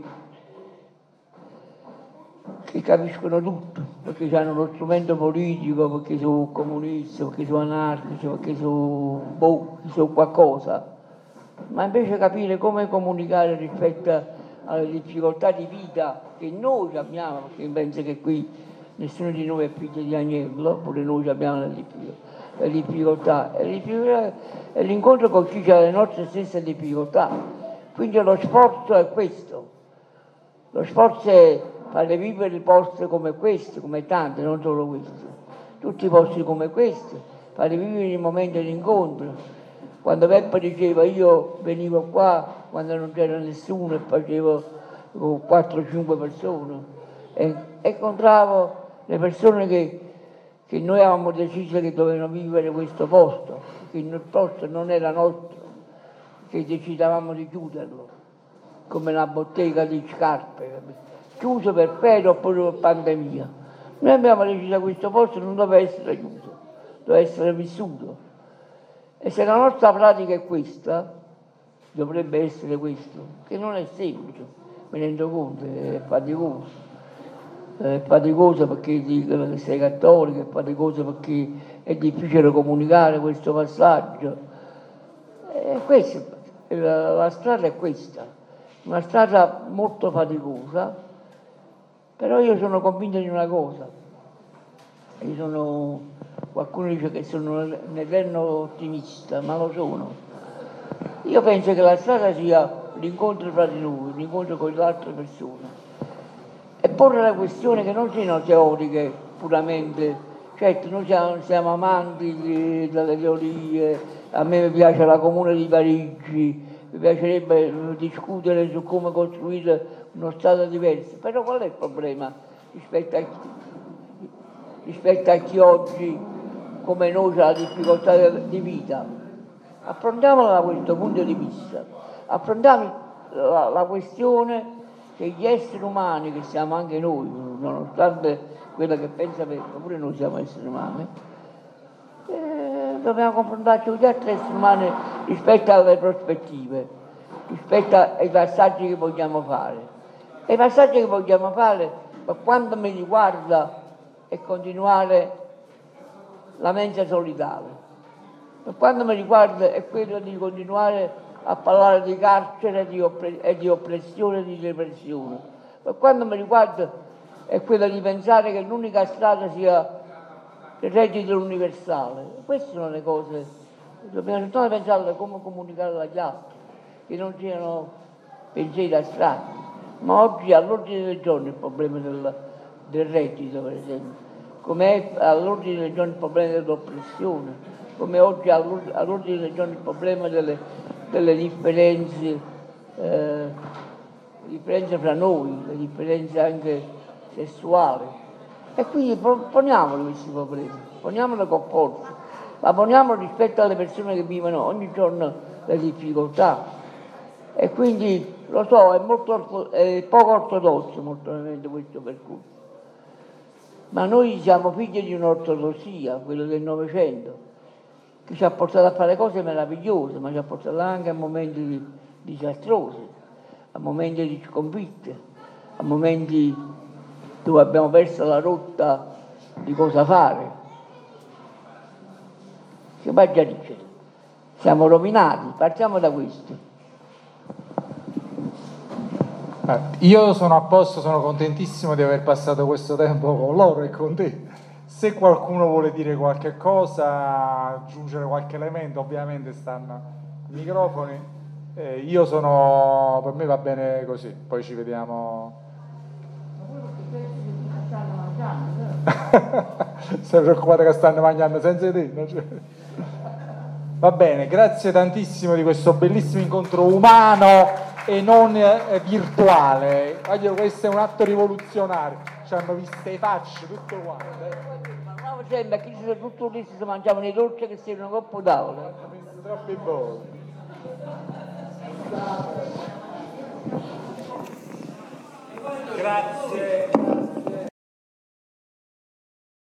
che capiscono tutto, perché hanno lo strumento politico, perché sono comunisti, perché sono anarchici, perché sono, boh, sono qualcosa, ma invece capire come comunicare rispetto alle difficoltà di vita che noi abbiamo, perché penso che qui nessuno di noi è figlio di agnello, pure noi abbiamo le difficoltà, le difficoltà, e le difficoltà è l'incontro con chi ha le nostre stesse difficoltà. Quindi lo sforzo è questo, lo sforzo è fare vivere posti come questi, come tanti, non solo questi, tutti i posti come questi, fare vivere i momenti di incontro. Quando Peppa diceva io venivo qua quando non c'era nessuno e facevo quattro cinque persone e incontravo le persone che, che noi avevamo deciso che dovevano vivere questo posto, che il posto non era nostro, che decidavamo di chiuderlo, come una bottega di scarpe, chiuso per fede oppure per pandemia. Noi abbiamo deciso che questo posto non doveva essere chiuso, doveva essere vissuto. E se la nostra pratica è questa, dovrebbe essere questo, che non è semplice, mi rendo conto, è faticoso. È faticoso perché dicono che sei cattolico, è faticoso perché è difficile comunicare questo passaggio. E questo, la, la strada è questa, una strada molto faticosa, però io sono convinto di una cosa, io sono, qualcuno dice che sono un eterno ottimista, ma lo sono. Io penso che la strada sia l'incontro fra di noi, l'incontro con le altre persone e porre la questione che non siano teoriche puramente Certo, noi siamo, siamo amanti di- delle teorie, a me piace la Comune di Parigi, mi piacerebbe discutere su come costruire uno Stato diverso, però qual è il problema rispetto a chi, rispetto a chi oggi come noi ha la difficoltà di vita? Affrontiamola da questo punto di vista, affrontiamo la, la questione che gli esseri umani, che siamo anche noi, nonostante quella che pensa per pure noi siamo esseri umani, eh, dobbiamo confrontarci con gli altri esseri umani rispetto alle prospettive, rispetto ai passaggi che vogliamo fare. E i passaggi che vogliamo fare, per quanto mi riguarda, è continuare la mensa solidale. Per quanto mi riguarda è quello di continuare a parlare di carcere di oppre- e di oppressione e di repressione. Per quanto mi riguarda è quello di pensare che l'unica strada sia il reddito universale. Queste sono le cose, dobbiamo soltanto pensare come comunicare agli altri, che non siano pensieri astratti. Ma oggi è all'ordine del giorno il problema del, del reddito, per esempio, come è all'ordine del giorno il problema dell'oppressione, come oggi è all'ordine del giorno il problema delle, delle differenze, eh, differenze fra noi, le differenze anche sessuali. E quindi poniamoli questi problemi, poniamoli con forza, ma poniamoli rispetto alle persone che vivono ogni giorno le difficoltà. E quindi lo so, è, molto, è poco ortodosso molto probabilmente questo percorso, ma noi siamo figli di un'ortodossia, quello del Novecento, che ci ha portato a fare cose meravigliose, ma ci ha portato anche a momenti disastrosi, a momenti di sconfitte, a momenti dove abbiamo perso la rotta di cosa fare. Si va già dice, siamo rovinati, partiamo da questo. Eh, io sono a posto, sono contentissimo di aver passato questo tempo con loro e con te. Se qualcuno vuole dire qualche cosa, aggiungere qualche elemento, ovviamente stanno i microfoni. Eh, io sono, per me va bene così, poi ci vediamo. Sei preoccupata che stanno mangiando senza di te? Cioè... Va bene, grazie tantissimo di questo bellissimo incontro umano e non eh, virtuale. Voglio, questo è un atto rivoluzionario, ci hanno viste le facce tutte quante. Ma sembra che ci sono tutto lì, si mangiavano i dolci che si erano coppo tavola. Troppi buoni. Grazie.